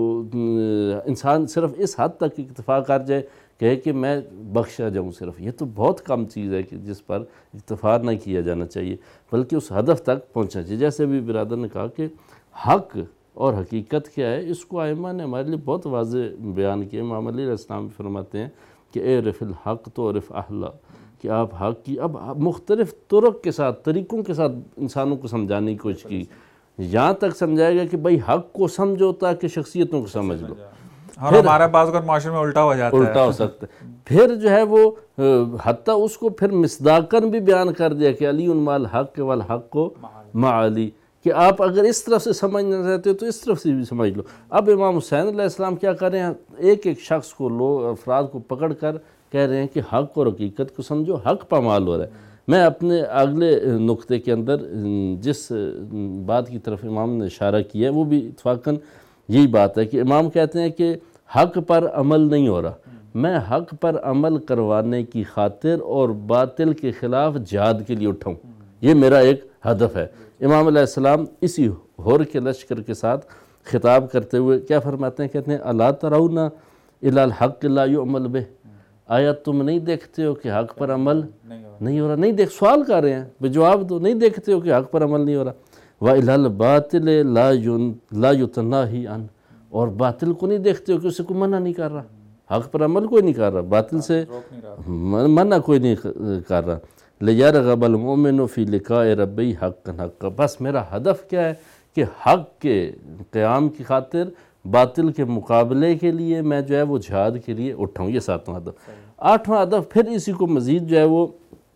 انسان صرف اس حد تک اکتفا کر جائے کہے کہ میں بخشا جاؤں صرف. یہ تو بہت کم چیز ہے کہ جس پر اکتفا نہ کیا جانا چاہیے، بلکہ اس ہدف تک پہنچنا چاہیے. جیسے بھی برادر نے کہا کہ حق اور حقیقت کیا ہے، اس کو ائمہ نے ہمارے لیے بہت واضح بیان کیا. امام علی علیہ السلام فرماتے ہیں کہ اعرف الحق تو عرف اہلہ، کہ آپ حق کی اب مختلف طرق کے ساتھ، طریقوں کے ساتھ انسانوں کو سمجھانے کی کوشش کی. یہاں تک سمجھائے گا کہ بھائی حق کو سمجھو تاکہ شخصیتوں کو سمجھ لو. اور ہمارا بعض اوقات معاشرے میں الٹا ہو جاتا ہے، الٹا ہو سکتا ہے. پھر جو ہے وہ حتیٰ اس کو پھر مصداقاً بھی بیان کر دیا کہ علی مع الحق والحق مع علی، کہ آپ اگر اس طرف سے سمجھنا چاہتے ہو تو اس طرف سے بھی سمجھ لو. اب امام حسین علیہ السلام کیا کر رہے ہیں، ایک ایک شخص کو افراد کو پکڑ کر کہہ رہے ہیں کہ حق اور حقیقت کو سمجھو، حق پامال ہو رہا ہے. میں اپنے اگلے نقطے کے اندر جس بات کی طرف امام نے اشارہ کیا ہے وہ بھی اتفاقاً یہی بات ہے کہ امام کہتے ہیں کہ حق پر عمل نہیں ہو رہا، میں حق پر عمل کروانے کی خاطر اور باطل کے خلاف جہاد کے لیے اٹھاؤں، یہ میرا ایک ہدف ہے. امام علیہ السلام اسی ہور کے لشکر کے ساتھ خطاب کرتے ہوئے کیا فرماتے ہیں، کہتے ہیں الا ترون الی الحق لا یعمل بہ، آیا تم نہیں دیکھتے ہو کہ حق پر عمل نہیں ہو رہا. نہیں دیکھ، سوال کر رہے ہیں، بے جواب دو، نہیں دیکھتے ہو کہ حق پر عمل نہیں ہو رہا. وَإِلَى الْبَاطِلِ لَا يُتَنَاهِي عَنْ، اور باطل کو نہیں دیکھتے ہو کہ اسے کوئی منع نہیں کر رہا، حق پر عمل کوئی نہیں کر رہا، باطل سے منع کوئی نہیں کر رہا. لِيَرْغَبَ الْمُؤْمِنُ فِي لِقَاءِ رَبِّهِ حَقًّا حَقًّا، بس میرا ہدف کیا ہے کہ حق کے قیام کی خاطر باطل کے مقابلے کے لیے میں جو ہے وہ جہاد کے لیے اٹھاؤں. یہ 7واں ہدف. 8واں ہدف پھر اسی کو مزید جو ہے وہ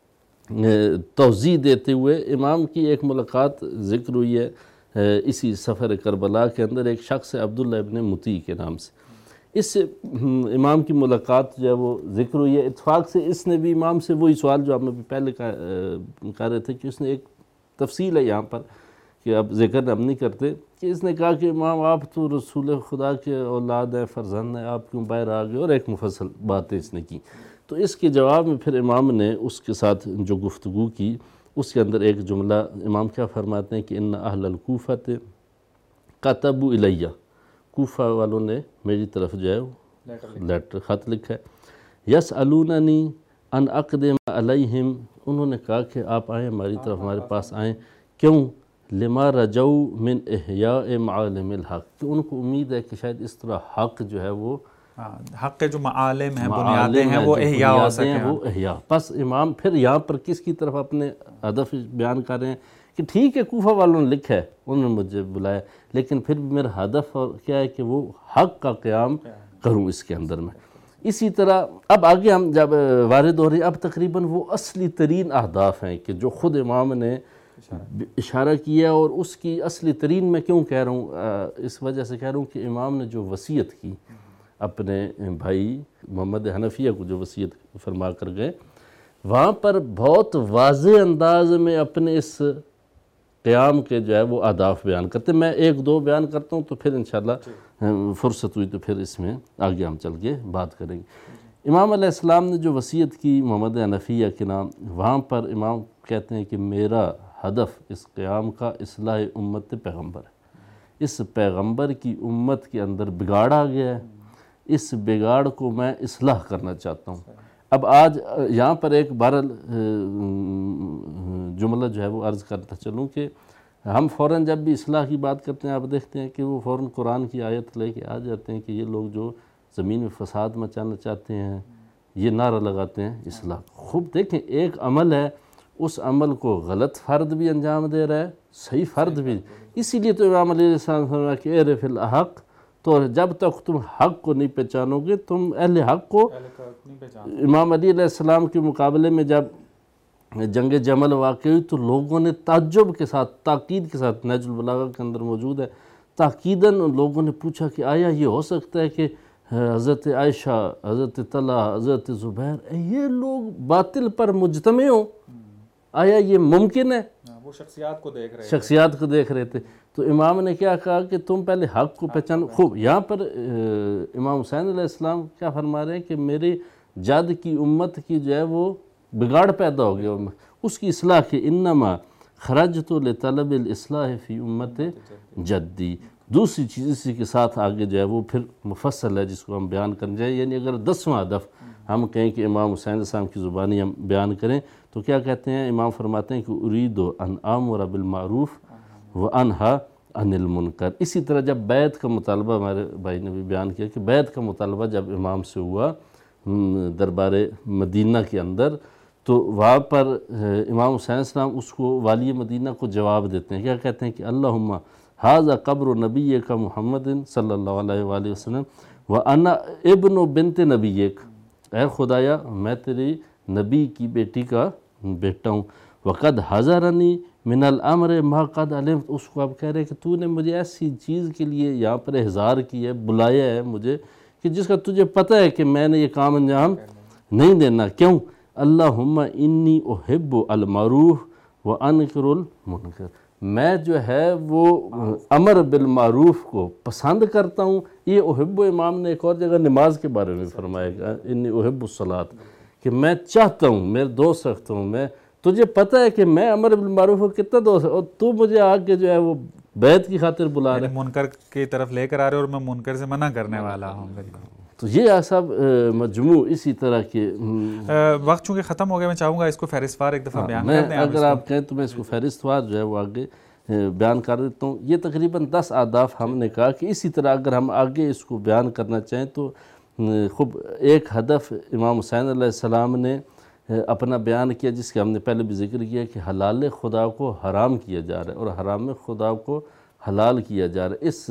توضیح دیتے ہوئے امام کی ایک ملاقات ذکر ہوئی ہے اسی سفر کربلا کے اندر ایک شخص ہے عبداللہ ابن مطیع کے نام سے. اس امام کی ملاقات جو ہے وہ ذکر ہوئی ہے. اتفاق سے اس نے بھی امام سے وہی سوال جو آپ نے پہلے کہہ رہے تھے کہ اس نے ایک تفصیل ہے یہاں پر کہ اب ذکر ہم نہیں کرتے، کہ اس نے کہا کہ امام آپ تو رسول خدا کے اولاد ہیں، فرزند ہیں، آپ کیوں باہر آ گئے، اور ایک مفصل باتیں اس نے کی. تو اس کے جواب میں پھر امام نے اس کے ساتھ جو گفتگو کی اس کے اندر ایک جملہ امام کیا فرماتے ہیں کہ ان اہل الکوفۃ کتبوا الیہ، کوفہ والوں نے میری طرف جو ہے لیٹر خط لکھا ہے، یسألوننی ان اقدم علیہم، انہوں نے کہا کہ آپ آئیں ہماری طرف، ہمارے پاس آئیں، کیوں؟ لما رجوا من احیاء معالم الحق، کہ ان کو امید ہے کہ شاید اس طرح حق جو ہے وہ حق کے جو معالم ہیں، بنیادیں ہیں، وہ احیاء ہو سکیں، وہ احیاء۔ بس امام پھر یہاں پر کس کی طرف اپنے ہدف بیان کر رہے ہیں کہ ٹھیک ہے کوفہ والوں نے لکھا ہے، انہوں نے مجھے بلایا، لیکن پھر بھی میرا ہدف کیا ہے کہ وہ حق کا قیام کروں اس کے اندر میں۔ اسی طرح اب آگے ہم جب وارد ہو رہے ہیں، اب تقریباً وہ اصلی ترین اہداف ہیں کہ جو خود امام نے اشارہ کیا، اور اس کی اصلی ترین میں کیوں کہہ رہا ہوں؟ اس وجہ سے کہہ رہا ہوں کہ امام نے جو وصیت کی اپنے بھائی محمد حنفیہ کو، جو وصیت فرما کر گئے، وہاں پر بہت واضح انداز میں اپنے اس قیام کے جو ہے وہ اہداف بیان کرتے ہیں۔ میں ایک دو بیان کرتا ہوں تو پھر انشاءاللہ فرصت ہوئی تو پھر اس میں آگے ہم چل کے بات کریں گے۔ امام علیہ السلام نے جو وصیت کی محمد حنفیہ کے نام، وہاں پر امام کہتے ہیں کہ میرا ہدف اس قیام کا اصلاح امت پیغمبر ہے، اس پیغمبر کی امت کے اندر بگاڑ آ گیا ہے، اس بگاڑ کو میں اصلاح کرنا چاہتا ہوں۔ اب آج یہاں پر ایک بہرحال جملہ جو ہے وہ عرض کرتا چلوں کہ ہم فوراً جب بھی اصلاح کی بات کرتے ہیں، آپ دیکھتے ہیں کہ وہ فوراً قرآن کی آیت لے کے آ جاتے ہیں کہ یہ لوگ جو زمین میں فساد مچانا چاہتے ہیں، یہ نعرہ لگاتے ہیں اصلاح۔ خوب دیکھیں، ایک عمل ہے، اس عمل کو غلط فرد بھی انجام دے رہا ہے، صحیح فرد بھی۔ اسی لیے تو امام علیہ السلام نے فرمایا کہ اعرف الحق، تو جب تک تم حق کو نہیں پہچانو گے، تم اہل حق کو۔ امام علی علیہ السلام کے مقابلے میں جب جنگ جمل واقع ہوئی تو لوگوں نے تعجب کے ساتھ، تاکید کے ساتھ، نہج البلاغہ کے اندر موجود ہے، تاکیداً لوگوں نے پوچھا کہ آیا یہ ہو سکتا ہے کہ حضرت عائشہ، حضرت طلحہ، حضرت زبیر، یہ لوگ باطل پر مجتمع ہوں؟ آیا یہ ممکن ہے؟ وہ شخصیات کو دیکھ رہے تھے۔ تو امام نے کیا کہا کہ تم پہلے حق کو پہچانو۔ خوب یہاں پر امام حسین علیہ السلام کیا فرما رہے ہیں کہ میری جد کی امت کی جو ہے وہ بگاڑ پیدا ہو گیا، اس کی اصلاح کی، انما خرجت لطلب الاصلاح فی امت جدی۔ دوسری چیز اسی کے ساتھ آگے جو ہے وہ پھر مفصل ہے، جس کو ہم بیان کرنے جائیں، یعنی اگر 10واں ہدف ہم کہیں کہ امام حسین علیہ السلام کی زبانی ہم بیان کریں تو کیا کہتے ہیں؟ امام فرماتے ہیں کہ ارید ان آمر بالمعروف وانہا عن المنکر۔ اسی طرح جب بیعت کا مطالبہ، ہمارے بھائی نے بھی بیان کیا کہ بیعت کا مطالبہ جب امام سے ہوا دربار مدینہ کے اندر، تو وہاں پر امام حسین علیہ السلام اس کو، والی مدینہ کو جواب دیتے ہیں، کیا کہتے ہیں کہ اللہم ھذا قبر نبیک محمد صلی اللہ علیہ وآلہ وسلم وانا ابن بنت نبیک، اے خدایا میں تیری نبی کی بیٹی کا بیٹا ہوں، وقد حضرنی من الامر ما قد علمت، اس کو اب کہہ رہے کہ تو نے مجھے ایسی چیز کے لیے یہاں پر احضار کیا ہے، بلایا ہے مجھے کہ جس کا تجھے پتہ ہے کہ میں نے یہ کام انجام نہیں دینا۔ کیوں؟ اللہم انی احب المعروف وانکر المنکر، میں جو ہے وہ امر بالمعروف کو پسند کرتا ہوں۔ یہ احب، امام نے ایک اور جگہ نماز کے بارے میں فرمایا گا، انی احب الصلاۃ، کہ میں چاہتا ہوں، میرے دوست رکھتا ہوں، میں تجھے پتہ ہے کہ میں امر بالمعروف کو کتنا دوست، اور تو مجھے آگے جو ہے وہ بیعت کی خاطر بلا رہے ہیں، منکر کی طرف لے کر آ رہے اور میں منکر سے منع کرنے والا ہوں۔ تو یہ سب مجموع اسی طرح کے وقت چونکہ ختم ہو گیا، میں چاہوں گا اس کو فہرست وار ایک دفعہ بیان میں کر دیں۔ اگر آپ کہیں تو میں اس کو فہرست وار جو ہے وہ آگے بیان کر دیتا ہوں۔ یہ تقریباً 10 اہداف ہم نے کہا کہ اسی طرح اگر ہم آگے اس کو بیان کرنا چاہیں تو خوب ایک ہدف امام حسین علیہ السلام نے اپنا بیان کیا، جس کے ہم نے پہلے بھی ذکر کیا کہ حلال خدا کو حرام کیا جا رہا ہے اور حرام خدا کو حلال کیا جا رہا ہے۔ اس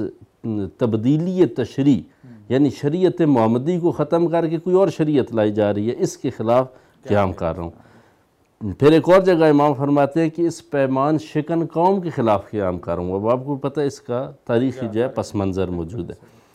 تبدیلی تشریع یعنی شریعت محمدی کو ختم کر کے کوئی اور شریعت لائی جا رہی ہے، اس کے خلاف قیام کر رہا ہوں۔ پھر ایک اور جگہ امام فرماتے ہیں کہ اس پیمان شکن قوم کے خلاف قیام کر رہا ہوں۔ اب آپ کو پتہ ہے اس کا تاریخی جو ہے پس منظر موجود ہے۔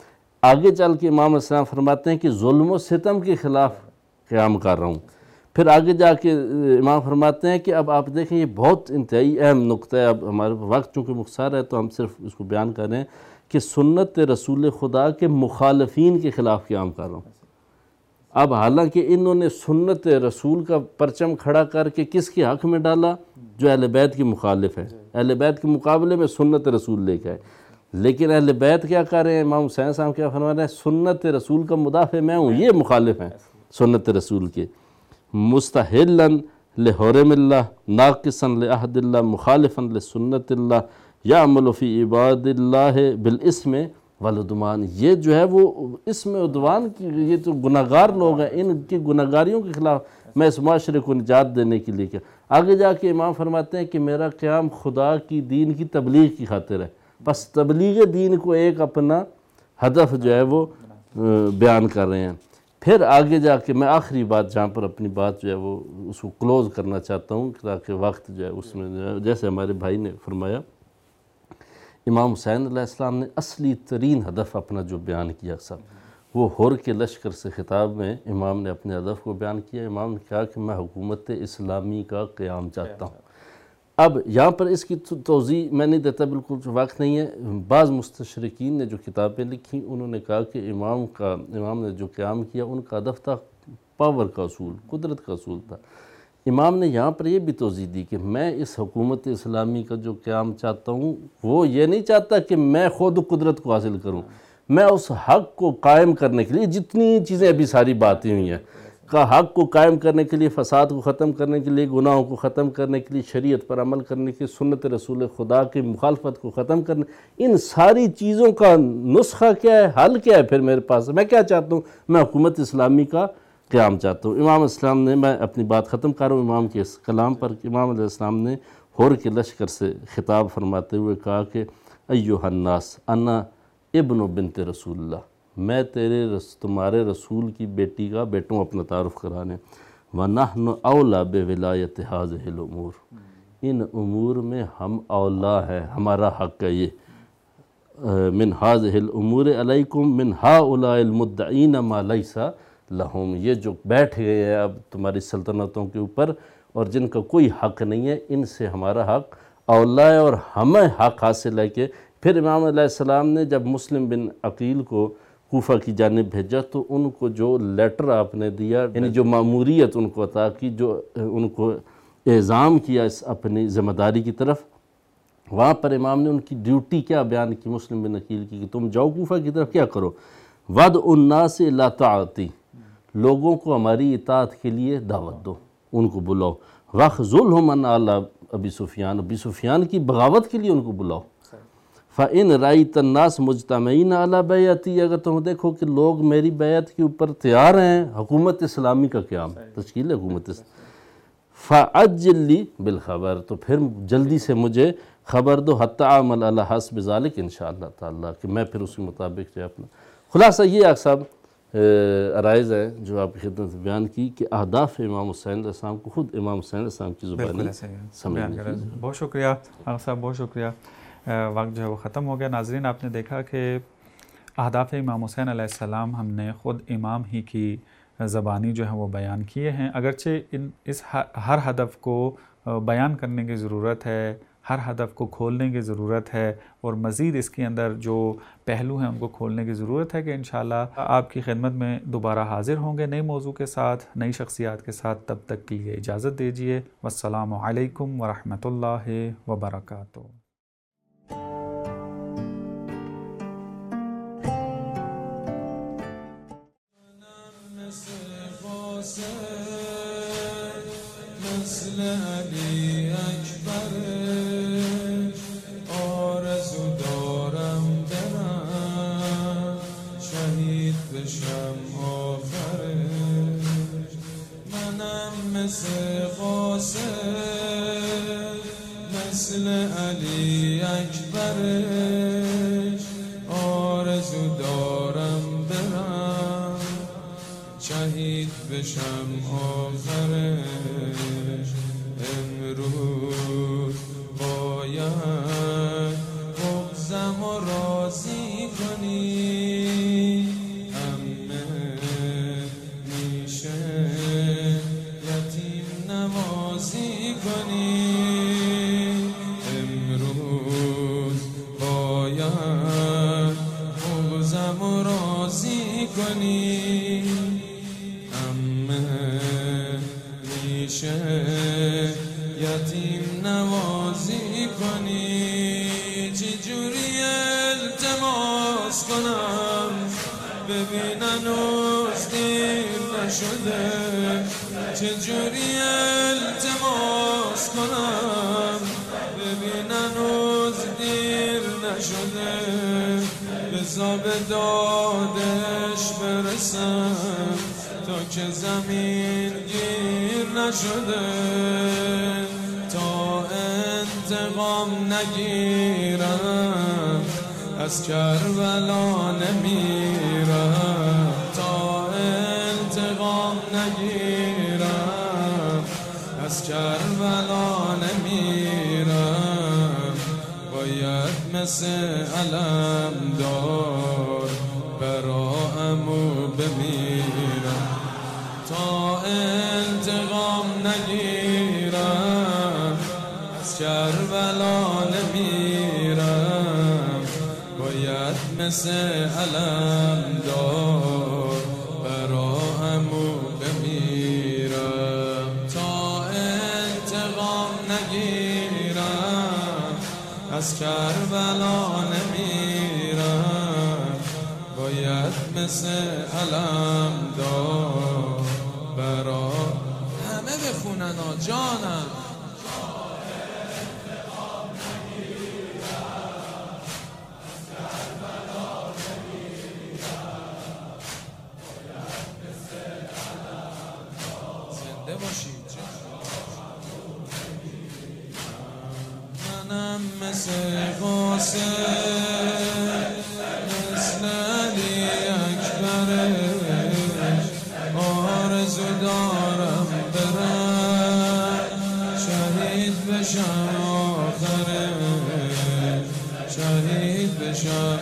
آگے چل کے امام السلام فرماتے ہیں کہ ظلم و ستم کے خلاف قیام کر رہا ہوں۔ پھر آگے جا کے امام فرماتے ہیں کہ اب آپ دیکھیں یہ بہت انتہائی اہم نقطہ ہے، اب ہمارے وقت چونکہ مختصر ہے تو ہم صرف اس کو بیان کر رہے ہیں کہ سنت رسول خدا کے مخالفین کے خلاف قیام کر رہا ہوں۔ اب حالانکہ انہوں نے سنت رسول کا پرچم کھڑا کر کے کس کے حق میں ڈالا؟ جو اہل بیت کی مخالف ہے، اہل بیت کے مقابلے میں سنت رسول لے کے آئے. لیکن اہل بیت کیا کر رہے ہیں؟ امام حسین صاحب کیا فرما رہے ہیں؟ سنت رسول کا مدافع میں ہوں، یہ مخالف ہیں سنت رسول کے. مستحلن لحرم اللہ ناقصا لعہد اللہ مخالفا لسنت اللہ یعمل فی عباد اللہ بالاسم والعدوان. یہ جو ہے وہ اسم عدوان کی، یہ تو گناہگار لوگ ہیں، ان کی گناہگاریوں کے خلاف میں اس معاشرے کو نجات دینے کے لیے کیا. آگے جا کے امام فرماتے ہیں کہ میرا قیام خدا کی دین کی تبلیغ کی خاطر ہے. بس تبلیغ دین کو ایک اپنا ہدف جو ہے وہ بیان کر رہے ہیں. پھر آگے جا کے میں آخری بات جہاں پر اپنی بات جو ہے وہ اس کو کلوز کرنا چاہتا ہوں تاکہ وقت جو ہے اس میں جو ہے جیسے ہمارے بھائی نے فرمایا، امام حسین علیہ السلام نے اصلی ترین ہدف اپنا جو بیان کیا سب وہ ہور کے لشکر سے خطاب میں امام نے اپنے ہدف کو بیان کیا. امام نے کہا کہ میں حکومت اسلامی کا قیام چاہتا ہوں. اب یہاں پر اس کی توضیح میں نہیں دیتا، بالکل وقت نہیں ہے. بعض مستشرقین نے جو کتابیں لکھی انہوں نے کہا کہ امام نے جو قیام کیا ان کا ہدف تھا پاور کا اصول، قدرت کا اصول تھا. امام نے یہاں پر یہ بھی توضیح دی کہ میں اس حکومت اسلامی کا جو قیام چاہتا ہوں وہ یہ نہیں چاہتا کہ میں خود قدرت کو حاصل کروں، میں اس حق کو قائم کرنے کے لیے جتنی چیزیں ابھی ساری باتیں ہوئی ہیں کا حق کو قائم کرنے کے لیے، فساد کو ختم کرنے کے لیے، گناہوں کو ختم کرنے کے لیے، شریعت پر عمل کرنے کے لیے، سنت رسول خدا کی مخالفت کو ختم کرنے، ان ساری چیزوں کا نسخہ کیا ہے، حل کیا ہے؟ پھر میرے پاس میں کیا چاہتا ہوں؟ میں حکومت اسلامی کا قیام چاہتا ہوں. امام اسلام نے، میں اپنی بات ختم کر رہا ہوں امام کے اس کلام پر، امام علیہ السلام نے ہور کے لشکر سے خطاب فرماتے ہوئے کہا کہ ایھا الناس انا ابن بنت رسول اللہ، میں تمہارے رسول کی بیٹی کا بیٹوں اپنا تعارف کرانے. وَنَحْنُ أَوْلَى بِوِلَایَةِ هَذِهِ الْأُمُورِ، ان امور میں ہم اولا ہے، ہمارا حق ہے. یہ من هذه الامور علیکم من هؤلاء المدعین ما لیس لہم، یہ جو بیٹھ گئے ہیں اب تمہاری سلطنتوں کے اوپر اور جن کا کوئی حق نہیں ہے، ان سے ہمارا حق اولا ہے اور ہمیں حق حاصل ہے. کہ پھر امام علیہ السلام نے جب مسلم بن عقیل کو کوفہ کی جانب بھیجا تو ان کو جو لیٹر آپ نے دیا، یعنی جو ماموریت ان کو عطا کی، جو ان کو اعزام کیا اس اپنی ذمہ داری کی طرف، وہاں پر امام نے ان کی ڈیوٹی کیا بیان کی مسلم بن عقیل کی کہ تم جاؤ کوفہ کی طرف، کیا کرو؟ وَدْعُ النَّاسِ إِلَىٰ طَاعَتِي، لوگوں کو ہماری اطاعت کے لیے دعوت دو، ان کو بلاؤ. وَخْذُلْهُمْ عَنْ عَلَىٰ ابی سفیان، ابی سفیان کی بغاوت کے لیے ان کو بلاؤ. فَإِنْ رَأَيْتَ النَّاسَ مُجْتَمِعِينَ عَلَىٰ بَيْعَتِي، اگر تم دیکھو کہ لوگ میری بیعت کے اوپر تیار ہیں، حکومت اسلامی کا قیام، تشکیل حکومت اسلامی، فَعَجِّلْ لِي بِالْخَبَرِ، تو پھر جلدی سے مجھے خبر دو، حَتَّى أَعْمَلَ عَلَىٰ حَسْبِ ذَلِكَ انشاءاللہ تعالیٰ، کہ میں پھر اس کے مطابق جو ہے اپنا خلاصہ. یہ آپ صاحب عرائض ہیں جو آپ کی خدمت میں بیان کی کہ اہداف امام حسین علیہ السلام کو خود امام حسین علیہ السلام کی زبانی سمجھنے کی. بہت شکریہ آغا صاحب، بہت شکریہ. وقت جو ہے وہ ختم ہو گیا. ناظرین، آپ نے دیکھا کہ اہداف امام حسین علیہ السلام ہم نے خود امام ہی کی زبانی جو ہے وہ بیان کیے ہیں. اگرچہ اس ہر ہدف کو بیان کرنے کی ضرورت ہے، ہر ہدف کو کھولنے کی ضرورت ہے، اور مزید اس کے اندر جو پہلو ہیں ان کو کھولنے کی ضرورت ہے کہ انشاءاللہ آپ کی خدمت میں دوبارہ حاضر ہوں گے نئے موضوع کے ساتھ، نئی شخصیات کے ساتھ. تب تک کے لیے اجازت دیجیے. والسلام علیکم ورحمۃ اللہ وبرکاتہ. مثل علی اکبرش آرزو دارم برم شهید بشم آخرش امروز باید بغضم و راضی کنی همه میشه یتیم نوازی کنی امروز باید بغضم و راضی کنی میشه یتیم نوازی کنی. چجوری التماس کنم ببینن هنوز دیر نشده، چجوری التماس کنم ببینن هنوز دیر نشده. بزا به دادش برسم تا که زمین گیر نشده، تا انتقام نگیرم از کربلا نمیرم، تا انتقام نگیرم از کربلا نمیرم. باید مثل علمدار برا عمو بمیرم، تا انتقام نگیرم از کربلا نمیرم. باید مثل علمدار برا عمو بمیرم، تا انتقام نگیرم از کربلا نمیرم. باید مثل علمدار برا همه بخونن جانم. زنده باشید. منم مثل قاسم مثل علی اکبرش آرزو دارم برم شهید بشم آخرش، شهید بشم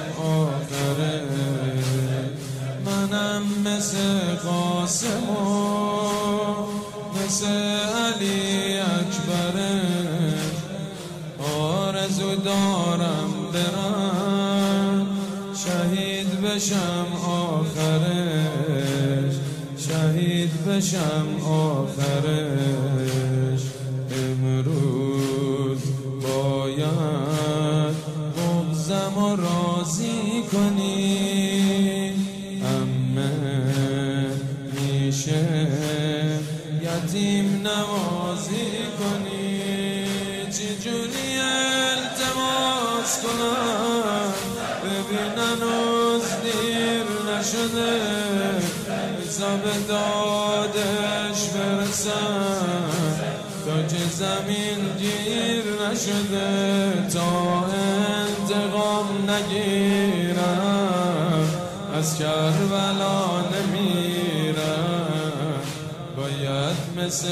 آخرش. منم مثل قاسم و مثل علی اکبرش آرزو دارم برم شهید بشم آخرش، شهید بشم آخرش. امروز باید بغضم و راضی کنی، امه میشه یتیم نوازی کنی. چجوری التماس کنم ببینن هنوز دیر نشده، بزا به دادش برسم تا که زمین گیر نشده، تا انتقام نگیرم از کربلا نمیرم. باید مثل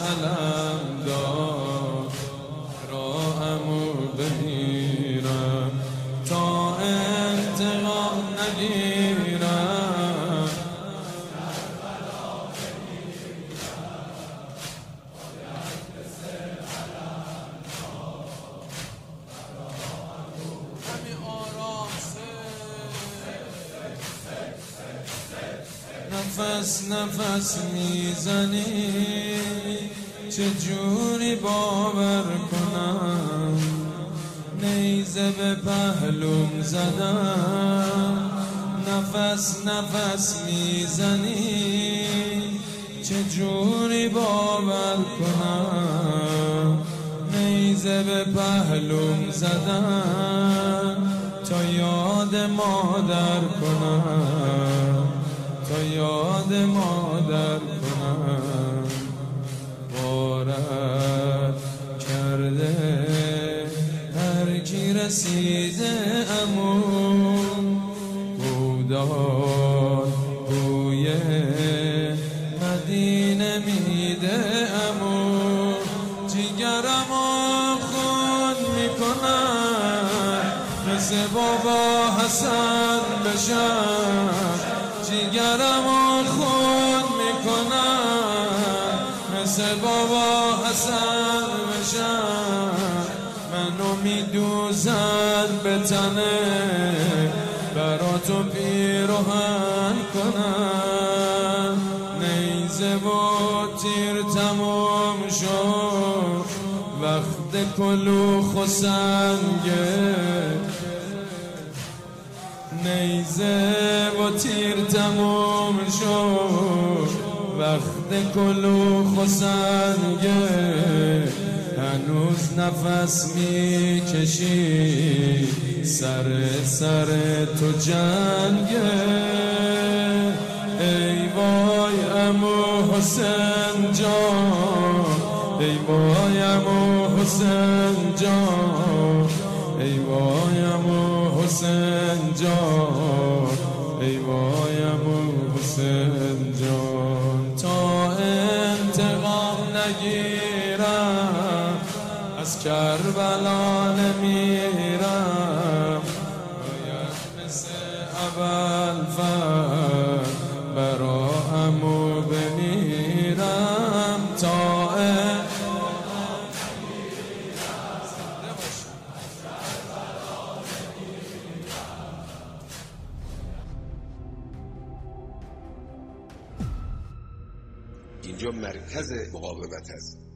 علمدار راهمو بمیرم، تا انتقام نگیرم. همین آرام نفس نفس میزنی، چجوری باور کنم نیزه به پهلوم زدم. نفس نفس میزنی، چجوری باور کنم نیزه به پهلوم زدم. تا یاد مادر کنم، تا یاد مادر کنم. غارت کرده هر کی رسیده عمو، بودار بوی مدینه میده عمو. جگرمو خون میکنم مثل بابا حسن بشم، جگرمو خون میکنم مثل بابا حسن بشم. منو میدوزن به تنه برا تو پیروهن کنم، نیزه و تیر تموم وقت کلوخ و سنگه نیزه و تیر تموم شد وقت کلوخ و سنگه هنوز نفس میکشی سر تو جنگه ای وای عمو حسین جان ای وای عمو حسین جان ای وای عمو حسین جان ای وای عمو حسین جان تا انتقام نگیرم از کربلا نمیرم باید مثل ابوالفضل برا عمو بمیرم تا اینجا مرکز مقاومت است.